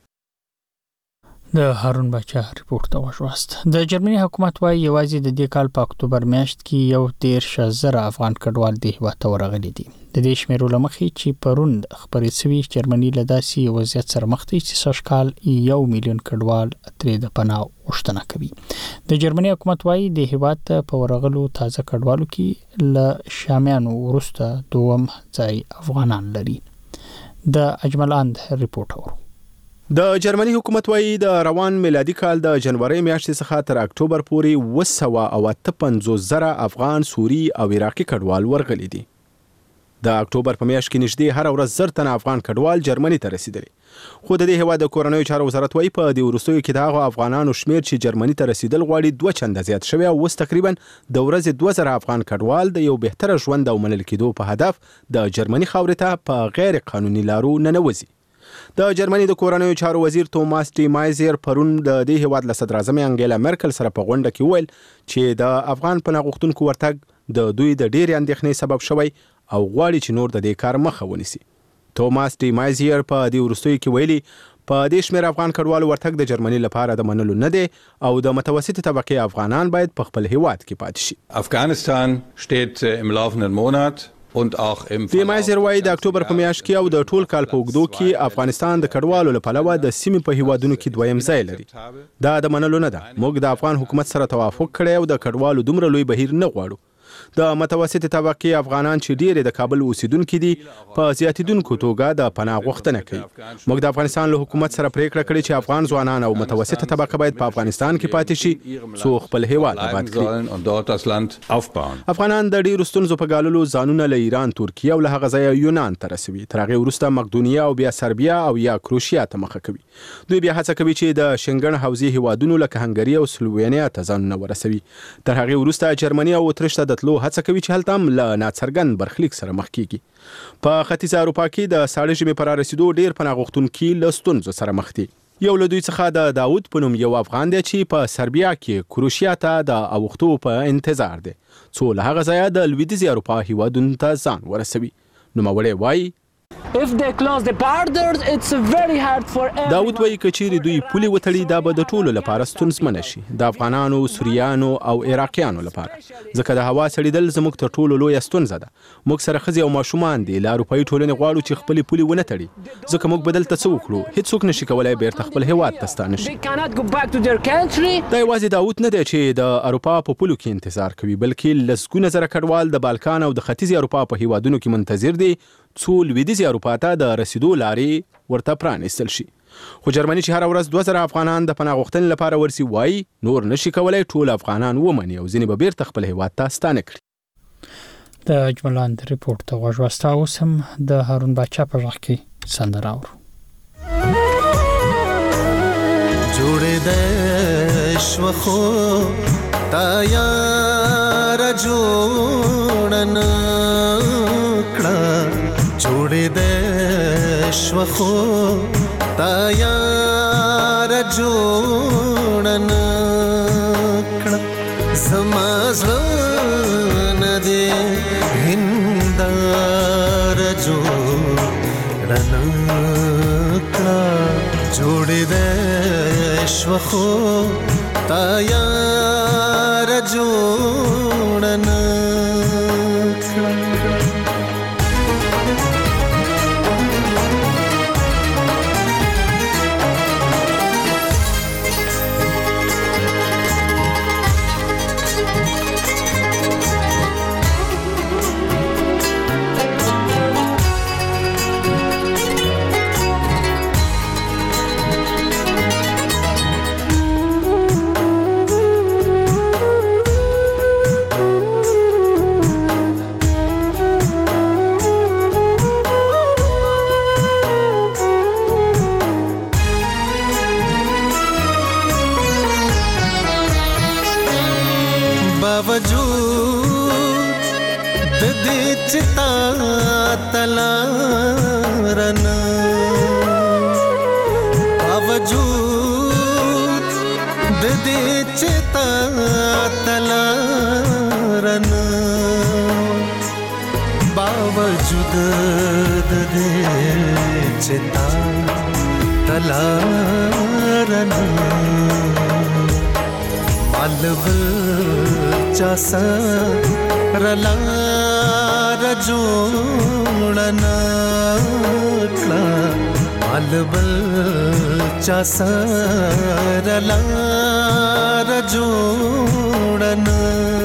د هارون باچا ریپورت ته وشوست. د جرمني حکومت وايي یوازې د دې کال په اکتوبر میاشت کې 1.13 افغان کډوال د هیواد ته ورغلي دي. د دې شمیرو لمخې چې پرون خبرې شوې جرمني له داسې وضعیت سره مخ دي چې سږ کال 1 میلیون کډوال ترې د پناه غوښتنه کوي. د جرمني حکومت وايي د هیواد ته په ورغلو تازه کډوالو کې له شامیانو وروسته دوم ځای افغانان لري. د اجملاند ریپورت اورو. د جرمني حکومت وايي د روان میلادي کال د جنوري میاشتې څخه تر اکتوبر پورې 258,000 افغان، سوري او عراقي کډوال ورغلي دي. د اکتوبر په میاشت کې نږدې هر ورځ 1000 تنه افغان کډوال جرمني ته رسیدلي. خو د دې هیواد د کورنیو چارو وزارت وايي په دې وروستیو کې د هغو افغانانو شمیر چې جرمني ته رسیدل غواړي 2 چنده زیات شوی او اوس تقریبا د ورځې 2000 افغان کډوال د یو بهتره ژوند او منل کېدو په هدف د جرمني خاورې ته په غیر قانوني لارو ننوځي. د جرمني د کورنیو چارو وزیر توماس ډي مایزر پرون د دې هیواد له صدر اعظم انګیلا مرکل سره په غونډه کې ویل چې د افغان پناه غوښتونکو ورتګ د دوی د ډېرې اندېښنې سبب شوی او غواړي چې نور د دې کار مخه ونیسي. توماس ډي مایزر په دې وروستیو کې ویلي په دې شمېر افغان کډوالو ورتګ د جرمني لپاره د منلو نه دی او د متوسطې طبقې افغانان باید په خپل هیواد کې پاتې شي. افغانستان steht im laufenden Monat د مایزر وايي د اکتوبر په میاشت کې او د ټول کال په اوږدو کې افغانستان د کډوالو له پلوه د سیمې په هیوادونو کې دویم ځای لري. دا د منلو نه ده. موږ د افغان حکومت سره توافق کړی او د کډوالو دومره لوی بهیر نه غواړو. د متوسطې طبقې افغانان چې ډېر د کابل اوسیدونکو دي په زیاتیدونکو توګه د پناه غوښتنه کوي. موږ د افغانستان له حکومت سره پریکړه کړې چې افغان ځوانان او متوسطه طبقه باید په افغانستان کې پاتې شي څو خپل هیواد آباد کړي. افغانان د ډېرو ستونزو په ګاللو ځانونه له ایران، ترکیه او له هغه ځایه یونان ته رسوي. تر هغې وروسته مقدونیا او بیا سربیا او یا کروشیا ته مخه کوي. دوی بیا هڅه کوي چې د شنګن حوزې هیوادونو لکه هنګري او سلووینیا ته ځانونه ورسوي. تر هغې وروسته جرمني او اتریش ته د تلو هڅه کوي چې هلته هم له ناڅرګند برخلیک سره مخ کیږي. په ختیځه اروپا کې د ساړه ژمي پر رسیدو ډیر پناه غوښتونکي له ستونزو سره مخ دي. یو له دوی څخه د داود په نوم یو افغان دی چې په سربیا کې کروشیا ته د اوښتو په انتظار دی څو له هغه ځایه د لویدیځې اروپا هیوادونو ته ځان ورسوي. نوموړی وایي داود وایي که چیرې دوی پولې وتړي دا به د ټولو لپاره ستونزمنه شي، د افغانانو، سوریانو او عراقیانو لپاره، ځکه د هوا سړېدل زموږ تر ټولو لویه ستونزه ده. موږ سره ښځې او ماشومان دي. له اروپایي ټولنې غواړو چې خپلې پولې ونه تړي، ځکه موږ به دلته څه وکړو؟ هیڅوک نشي کولی بیرته خپل هیواد ته ستانه شي. دا یوازې داود نه دی چې د اروپا په پولو کې انتظار کوي، بلکې لسګونه زره کډوال د بالکان او د ختیځې اروپا په هیوادونو کې منتظر دي څو لویدیځې اروپا ته د رسیدو لارې ورته پرانیستل شي. خو جرمني چې هره ورځ 2000 افغانان د پناه غوښتنې لپاره ورسي وایي نور نشي کولی ټول افغانان ومني او ځینې به بیرته خپل هیواد ته ستانه کړي. د اجملاند ریپورت ته غوږ واسته. اوس هم د هارون باچا په غږ کې سندره اورو. جوړې د شوخو تا یار جوړن جوړې د شوخو تا یار جوړن کړه زما زړه نه دې هندار جوړن کړه جوړې د شوخو تا یار جوړن باوجود د دې چې تا تلارنا مالبل چا سره لار جوړنا کړه مالبل چا سره لار جوړنا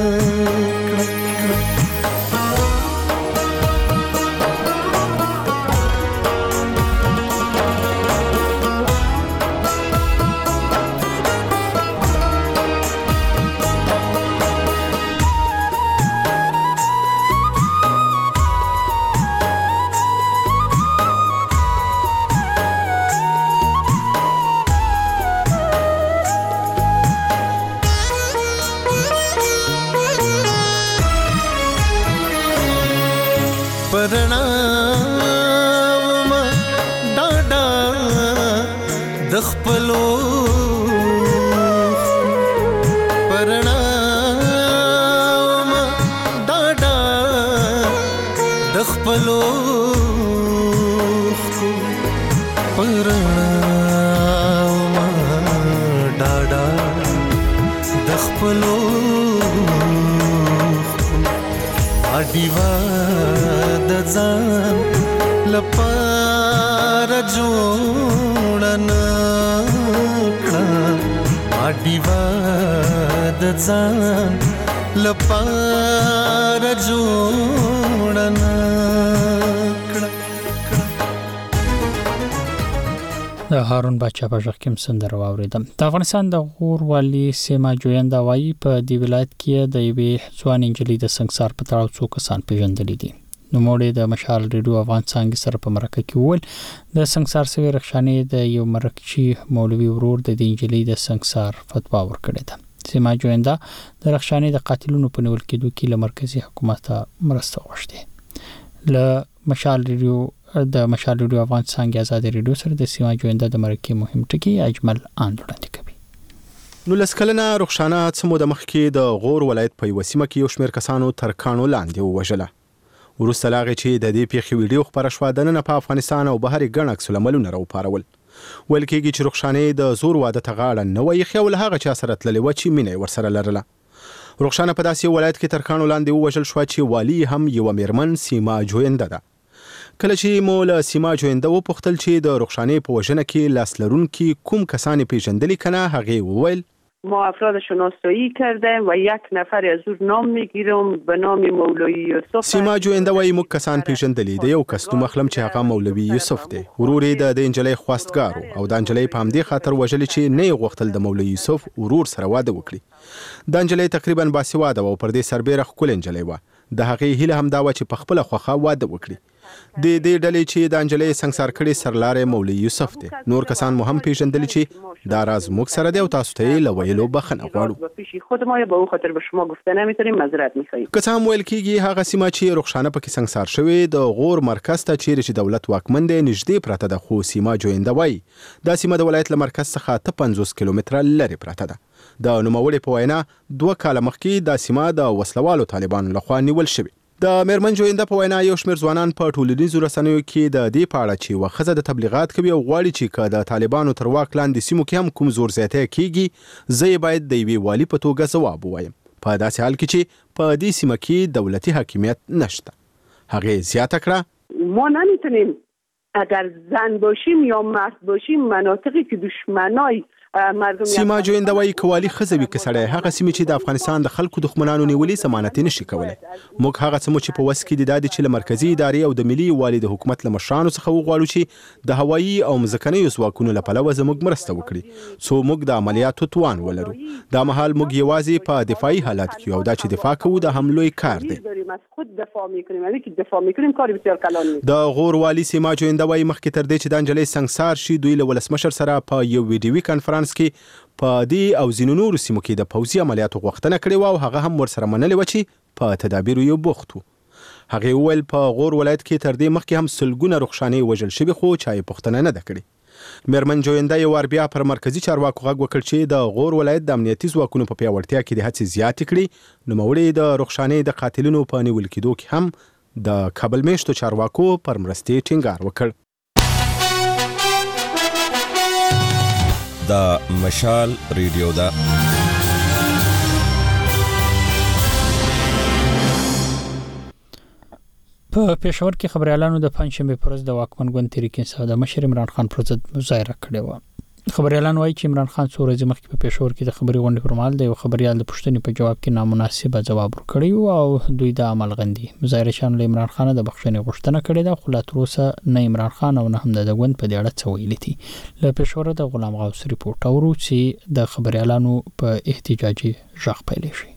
پرنا وما ډاډا د خپلو پرنا وما ډاډا د خپلو پرنا وما ډاډا د خپلو اډیوا د ځان لپاره جوړنا کړه اډیوا د ځان لپاره جوړنا د هارون بچا په ځخ کې سندره واوریدم. د افغانستان د غور والی سیما جویندا وایي په دی ولایت کې د یوې ځوان انجلۍ د سنگسار په تړاو څو کسان پیژندل دي. نو موږ د مشال ریډیو افغان څنګه سره په مرکه کې ول د سنگسار سوي رخصانې د یو مرکچی مولوي ورور د انجلۍ د سنگسار فتوا ورکړه ده. سیما جویندا د رخصانې د قاتلونو په نیول کېدو کې له مرکزی حکومت مرسته وغوښته. له مشال ریډیو افغان څنګه آزاد ریډیو سره د سیما جویندا د مرکه مهم ټکی اجمل وړاندې کوي. نو لسکلنه رخصانه سمو د مخ کې د غور ولایت په وسیمه کې یو شمېر کسانو ترکانو لاندې ووژله. ورسته لاغې چې د دې پیښې ویډیو خبره شوه د نن په افغانستان او بهر ګڼ عکس العملونه راوپارول. ویل کېږي چې رخصانې د زور واده ته غاړه نه وایي خو له هغه چا سره تللې و چې مینه ورسره لرله. رخصانه په داسې ولایت کې ترکانو لاندې ووژل شو چې والی هم یو میرمن سیما جوینده ده. کله چې مولا سیما جوینده وپوښتل چې د رخصانې په وژنه کې لاس لرونکي کوم کسان پیژندلی کنه هغه وویل ما افراد شناسایی کردیم و یک نفر از او نام میگیرم به نام مولوی یوسف. سیما جوینده وایي موږ کسان پیژندلی دی یو کس نوم اخلم چې هغه مولوی یوسف دی. ورور یې د انجلۍ خواستګارو او د انجلۍ په همدې خاطر وژلې چې نه یې غوښتل د مولوی یوسف ورور سره واده وکړي. د انجلۍ تقریبا باسواده او پر دې سربېره ښکلې انجلۍ وه. د هغې هیله هم دا وه چې په خپله خوښه واده وکړي. د دې ډلې چې د انجلۍ سنگسار کړي سرلارې مولوی یوسف دی. نور کسان مو هم پیژندلی چې دا راز موږ سره دی او تاسو ته یې له ویلو بخښنه غواړو. خود ما به او خاطر به شما گفته نمیتونیم معذرت میخواهیم. که څه هم ویل کېږي هغه سیمه چې رخصانه پکې سنگسار شوې د غور مرکز ته چیرې چې دولت واکمن دی نږدې پرته ده خو سیما جوینده وایي دا سیمه د ولایت له مرکز څخه 50 کیلومتره لرې پرته ده. د نوموړي په وینا 2 کاله مخکې دا سیمه د وسلوالو طالبانو لخوا نیول شوې. د میرمن جوینده په وینا یو شمېر ځوانان په ټولنیزو رسنیو کې د دې په اړه چې یوه ښځه د تبلیغات کوي او غواړي چې که د طالبانو تر واک لاندې سیمو کې هم کوم زور زیاتی کېږي زه یې باید د یوې والي په توګه ځواب ووایم په داسې حال کې چې په دې سیمه کې دولتي حاکمیت نشته. هغې زیاته کړه ما نمیتونیم اگر زن باشیم یا مرد باشیم مناطقی که دشمنای سیما جوینده وایي که والي ښځه وي که سړی هغه سیمې چې د افغانستان د خلکو دښمنانو نیولې ضمانت یې نشي کولی. موږ هغه څه مو چې په وس کې دي دا دي چې له مرکزي ادارې او د ملي والي د حکومت له مشرانو څخه وغواړو چې د هوایي او مځکنیو ځواکونو له پلوه زموږ مرسته وکړي څو موږ د عملیاتو توان ولرو. دا مهال موږ یوازې په دفاعي حالت کې او دا چې دفاع کوو د هم لوی کار دی. د غور والي سیما جوینده وایي مخکې تر دې چې د انجلۍ سنگسار شي دوی له ولسمشر سره په یو ویډیوي کنفرانس کې په دې او ځینو نورو سیمو کې د پوځي عملیاتو غوښتنه کړې وه او هغه هم ورسره منلې وه چې په تدابیرو یې بوخت و. هغې وویل په غور ولایت کې تر دې مخکې هم سلګونه رخصانې وژل شوي خو چا یې پوښتنه نه ده کړې. میرمن جوینده یو وار بیا پر مرکزي چارواکو غږ وکړ چې د غور ولایت د امنیتي ځواکونو په پیاوړتیا کې د هڅې زیاتې کړي. نوموړي د رخصانې د قاتلینو په نیول کېدو کې هم د کابل میشتو چارواکو پر مرستې ټینګار وکړ. دا مشال ریډیو دا په پېښور کې خبريالانو د پنځشنبه پر ورځ د واکمن ګوند تحریک انصاف د مشر عمران خان پر ضد مظاهره کړې و. خبريالان وایي چې عمران خان څو ورځې مخکې په پېښور کې د خبري غونډې پر مهال د یو خبريال د پوښتنې په جواب کې نامناسبه ځواب ورکړی او دوی د عمل غندي. مظاهرشان له عمران خان د بخښنې غوښتنه کړې ده، خو لا تر اوسه نه عمران خان او نه هم د ګوند په دې اړه څه ویلي دي. له پېښور د غلام غوث ریپورت اورو چې د خبريالانو په احتجاجي ژغ پیل شي.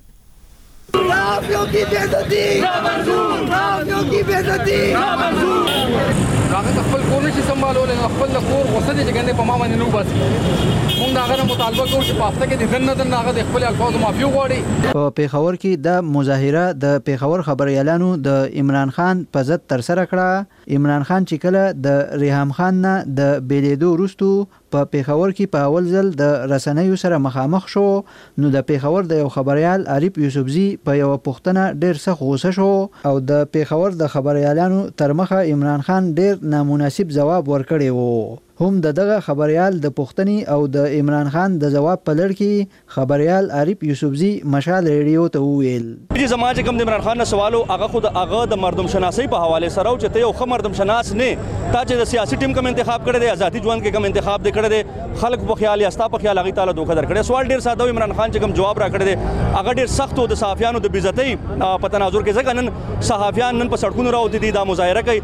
माफियों की बेइज्जती ना मंजूर, माफियों की बेइज्जती ना मंजूर. هغه خپل کور نشي سمبالول، خپل کور غوسه دي چې ګنده په ما باندې نو بس موږ دا غره مطالبه کوو چې پاسته کې د ځنه هغه د خپل الفاظ معافي وغواړي. په پیښور کې د مظاهره د پیښور خبريالانو د عمران خان په ضد تر سره کړه. عمران خان چې کله د ریحام خان نه د بیلیدو وروسته په پیښور کې په اول ځل د رسنیو سره مخامخ شو، نو د پیښور د یو خبريال عارف یوسفزي په یو پوښتنه ډېر سخت غوسه شو او د پیښور د خبريالانو تر مخه عمران خان ډېر نامناسب جواب ورکړی وو. هم دغه خبريال د پښتني او د عمران خان د جواب په لړ کې خبريال عارف یوسفزي مشال ریډیو ته وویل چې زما چې کوم د عمران خان سوالو هغه خود هغه د مردم شناسي په حواله سره چې ته یو خمر مردم شناس نه تا چې د سیاسي ټیم کوم انتخاب کړی دی، آزادي ژوند کې کوم انتخاب دی کړی دی، خلک په خیال یاستا په خیال هغه تعالی دوکه درکړي. سوال ډیر ساده عمران خان چې کوم جواب را کړی دی هغه ډیر سخت او د صحافیانو د بیزتۍ په تناظر کې ځکه نن صحافیان نن په سړکونو راوتی دي دا مظاهره کوي.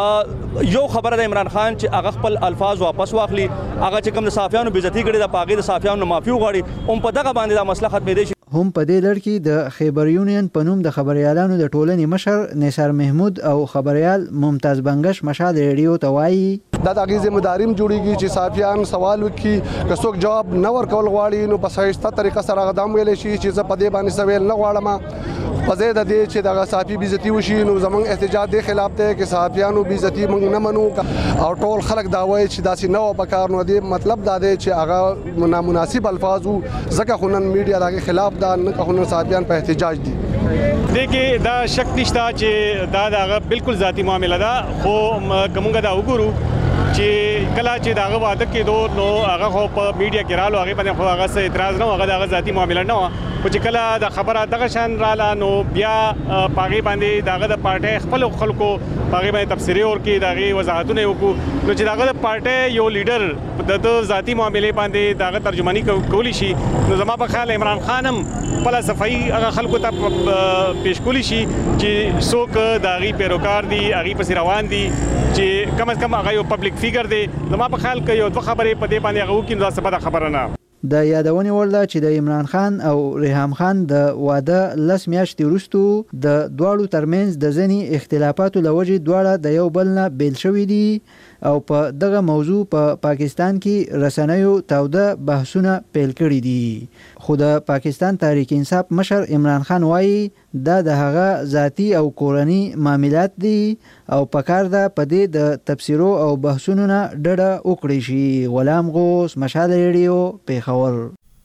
یو خبره د عمران خان چې هغه خپل الفاظ واپس واخلي، هغه چې کوم د صحافیانو بیزتی کړي د پاګې د صحافیانو معافي وغواړي، هم په دغه باندې دا مسله ختمې دي. هم په دې لړ کې د خیبر یونین په نوم د خبريالانو د ټولنې مشر نثار محمود او خبريال ممتاز بنگش مشال ریډیو ته وایي دا د غیزه مداریم جوړیږي چې صحافیان سوال وکړي، که څوک جواب نه ورکول غواړي نو په صحیح طریقه سره غدام ویل شي چې زه په دې باندې سوال نه غواړم. په ځای د دې چې د صحافي بیزتی وشي نو زمونږ احتجاج د خلاف دی چې صحافیانو بیزتی موږ نه منو او ټول خلک دا وایي چې داسې نه و پکار. نو دې مطلب دا دی چې هغه نامناسب الفاظ ځکه خو نن میډیا دغه خلاف دا نه که خو نن صحافیان په احتجاج دي. دیکھیں دا شک نشتا چې دا دغه بالکل ذاتی معامله ده، خو کومګه دا وګورو چې کله چې داغه واده کېدو نو هغه خو په میډیا کې رالو، هغه باندې خو هغه څه اعتراض نه و، هغه دغه ذاتی معامله نه و. خو چې کله د خبره دغه شان رااله نو بیا پاغي باندې دغه د پارټي خپل خلکو پاغي باندې تفسیري اور کې دغه وضاحتونه وکړو. نو چې دغه د پارټي یو لیډر د ذاتی معاملې باندې دغه ترجمانی کولی شي، نو زما په خیال عمران خان هم خپل صفائی هغه خلکو ته پیش کولی شي چې څوک دغه پیروکار دي، هغه پس روان دي، چې کم از کم هغه یو پبلک فیګر دی. زما په خیال کې یو دوه خبرې په دې باندې هغه وکړي نو څه خبره نه. د یادونې وړ ده چې د عمران خان او ریحام خان د واده 10 میاشتې وروسته د دواړو ترمنځ د ځینې اختلافاتو له وجې دواړه د یو بل نه بیل شوي دي او په دغه موضوع په پاکستان کې رسنیو تاوده بحثونه پیل کړي دي. خو د پاکستان تحریک انصاف مشر عمران خان وایي دا د هغه ذاتی او کورنی معاملات دي او پکار ده په دې د تفسیرو او بحثونو نه ډډه وکړي شي. غلام غوث مشال ریډیو پیښور.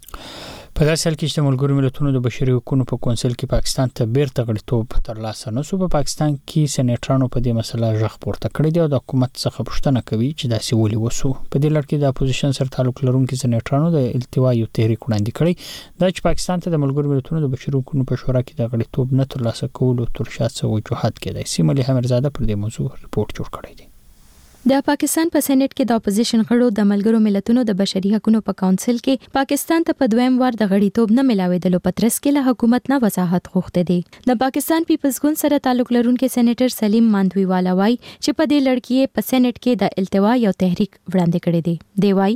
په داسې حال کې چې ملګرو ملتونو د بشري حقوقو په کونسل کې پاکستان ته بیرته غړیتوب ترلاسه نه شو، په پاکستان کې سېنیټرانو په دې مسله ژغ پورته کړی دی او د حکومت څخه پوښتنه کوي چې داسې ولې وسو. په دې لړ کې د اپوزیشن سره تعلق لرونکي سېنیټرانو د التوا یو تحریک وړاندې کړی دا چې پاکستان ته د ملګرو ملتونو د بشري حقوقو په شورا کې د غړیتوب نه ترلاسه کولو تر شا څه وجوهات کېدای شي. ملي حمرزاده پر دې موضوع ریپورت جوړ کړی دی. د پاکستان په سېنات کې د اپوزیشن غړو د ملګرو ملتونو د بشري حقوقو په کونسل کې پاکستان ته په دویم وار د غړیتوب نه ملاوېدلو په ترڅ کې له حکومت نه وضاحت غوښته دي. د پاکستان پیپلز ګوند سره تعلق لرونکي سېنیټر سلیم ماندوی والا وایي چې په دې لړ کې په سېنات کې د التوا یو تحریک وړاندې کړی دی. دی وایي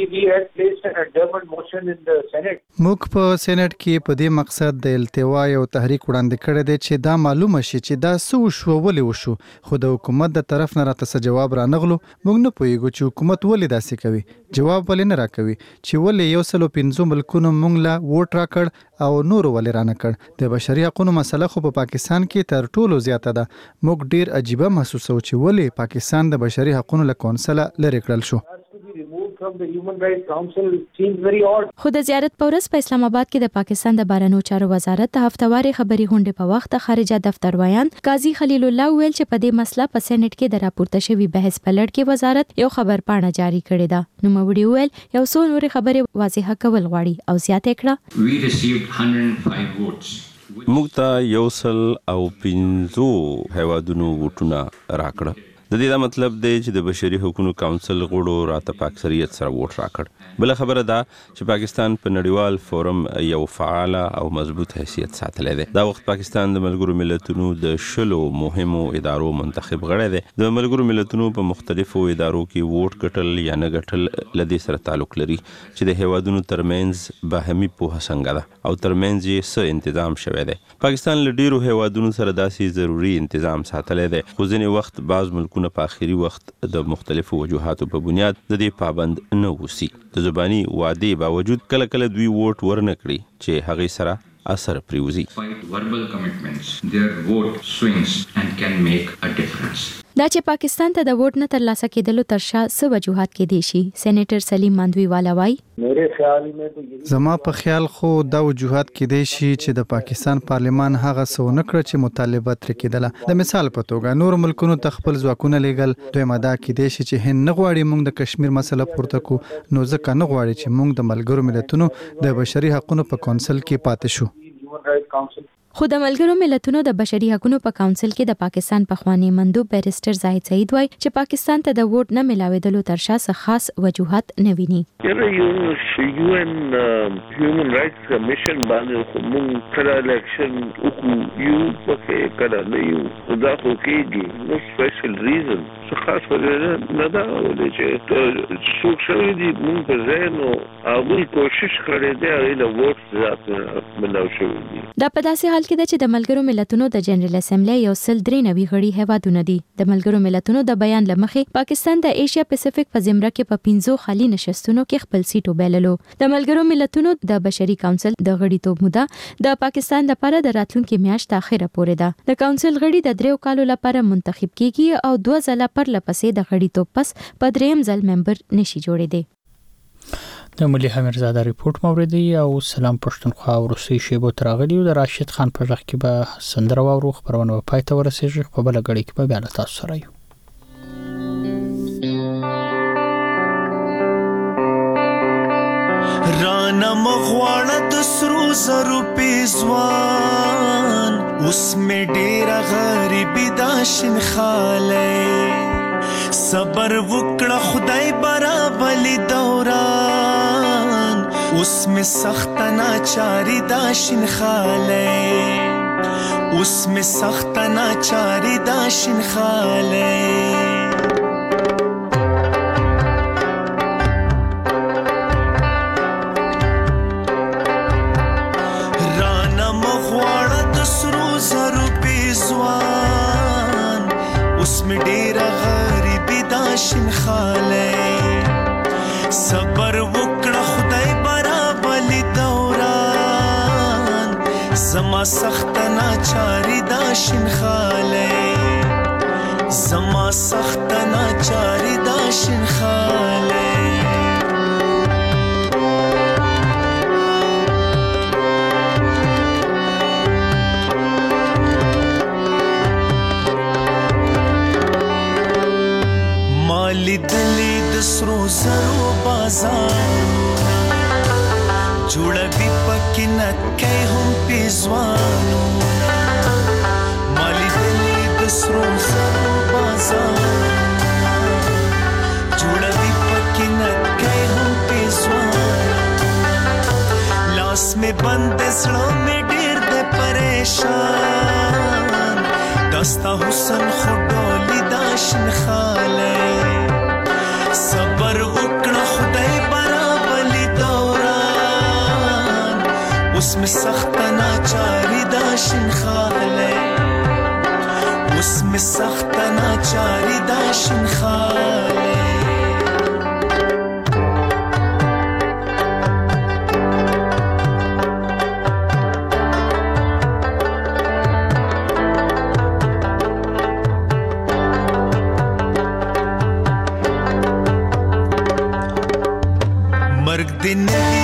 موږ په سېنات کې په دې مقصد د التوا یو تحریک وړاندې کړی دی چې دا معلومه شي چې دا څه وشو ولې وشو، خو د حکومت د طرف نه راته جواب را نغلو. موږ نه پوهیږو چې حکومت ولې داسې کوي، جواب ولې نه راکوي چې ولې 115 ملکونو موږ لا ووټ راکړ او نور ولې را نه کړ. د بشري حقوقو مسله خو په پاکستان کې تر ټولو زیاته ده. موږ ډیر عجیبه محسوسو چې ولې پاکستان د بشري حقوقو له کونسل لري کړل شو. from the Human Rights Council seems very odd. خو د زیارت پورس په اسلام آباد کې د پاکستان د بهرنیو چارو وزارت د هفتواري خبري غونډې په وخت خارجه دفتر ویان قاضي خلیل الله ویل چې په دې مسله په سېنات کې د راپورته شوی بحث په لړ کې وزارت یو خبر پاڼه جاری کړې ده. نو موړي ویل یو څو نورې خبرې واضحه کول غواړي او زیاته کړه. We received 105 votes. موږ ته یو سل او 15 هیوادونو ووټونه راکړه. د دې دا مطلب دی چې د بشري حقوقو کونسل غړو راته په اکثریت سره ووټ راکړ. بل خبره ده چې پاکستان په نړیوال فورم یو فعال او مضبوط حیثیت ساتلی دی. دا وخت پاکستان د ملګرو ملتونو د 10 مهمو ادارو منتخب غړی دی. د ملګرو ملتونو په مختلفو ادارو کې ووټ ګټل یا نه ګټل لدې سره تعلق لري چې د هیوادونو ترمنځ باهمي پوهه څنګه ده او ترمنځ یې څه تنظیم شوی دی. پاکستان له ډیرو هیوادونو سره داسې ضروري تنظیم ساتلی دی خو ځینې وخت بعض ملکونه په آخري وخت د مختلفو وجوهاتو په بنیاد د دې پابند نه وسی. د زبانی وعدې باوجود کله کله دوی ووټ ورنکړي چې هغه سره اثر پریوزي. Verbal commitments, their vote swings and can make a difference. دا چې پاکستان ته د ووټ نه ترلاسه کېدلو تر شا څه وجوهات کې دي شي. سېنیټر سلیم ماندوی والا وایي زما په خیال خو دا وجوهات کې دي شي چې د پاکستان پارلیمان هغه څه نه کړ چې مطالبه تر کېدله. د مثال په توګه نور ملکونو ته خپل ځواکونه لیږل دوی ماده کې دي چې هند نه غواړي موږ د کشمیر مسله پورته کو نو ځکه نه غواړي چې موږ د ملګرو ملتونو د بشري حقوقو په کونسل کې پاتې شو. خو د ملګرو ملتونو د بشري حقوقو په کونسل کې د پاکستان پخوانی مندوب بیرسټر زاهد سعید وایي چې پاکستان ته د ووټ نه ملاوېدلو تر شا څه خاص وجوهات نه ویني. UN Human Rights Commission باندې موږ کله الیکشن وکړو یو پکې کله نه یو دا خو کېږي نو سپیشل ریزن څه خاص وجه نه دا ولې چې څوک شوی دي موږ په ځای نو هغوی کوشش کړی دی هغوی د ووټ ذات ملاو شوي دي. دا په داسې حال کې ده چې د ملګرو ملتونو د جنرال اسمبلی یو سل 93 غړي هیوادونه دي. د ملګرو ملتونو د بیان لمخې پاکستان د ایشیا پیسفیک په زمره کې په 15 خالي نشستونو کې خپل سیټ وبایللو. د ملګرو ملتونو د بشري کونسل د غړیتوب موده د پاکستان لپاره د راتلونکي میاشت اخره پورې ده. د کونسل غړي د 3 کالو لپاره منتخب کیږي او 2 ځله پر لپسې د غړیتوب پس په 3م ځل ممبر نشي جوړېدي. د ملي امیرزاده ریپورت موردی او سلام پښتونخوا ورسې شیبو تراغلی او د راشد خان په ځخ کې به سندره واورو خبرونه په پای ته ورسېږي په بل غړي کې به بیا له تاسو سره یو. رانا مغواړه د سرو زرو پیزوان اوس مې ډېره غریبي دا شین خالی صبر وکړه خدای برابلی دوران اوس مې سخت ناچاری دا شین خالی اوس مې سخت ناچاری دا شین خالی رانا مغواړه د سرو زرو پیزوان اوس مې ډېره غریبي دا شین خالی صبر وکړه خدای برابلی دوران زما سخت ناچاری دا شین خالی زما سخت ناچاری دا شین خالی مالی دلی د سرو زرو بازارونه جوړوي پکې نکۍ هم پیزوانونه مالی دلی د سرو زرو بازارونه جوړوي پکې نکۍ هم پیزوانونه لاس مې بند زړه مې ډېر د پریشان داستا حسن خو ډولي دا شین خالی صبر وکړه خدای برابلی دوران اوس مې سخت ناچاری دا شین خالی اوس مې سخت ناچاری دا شین خالی दिन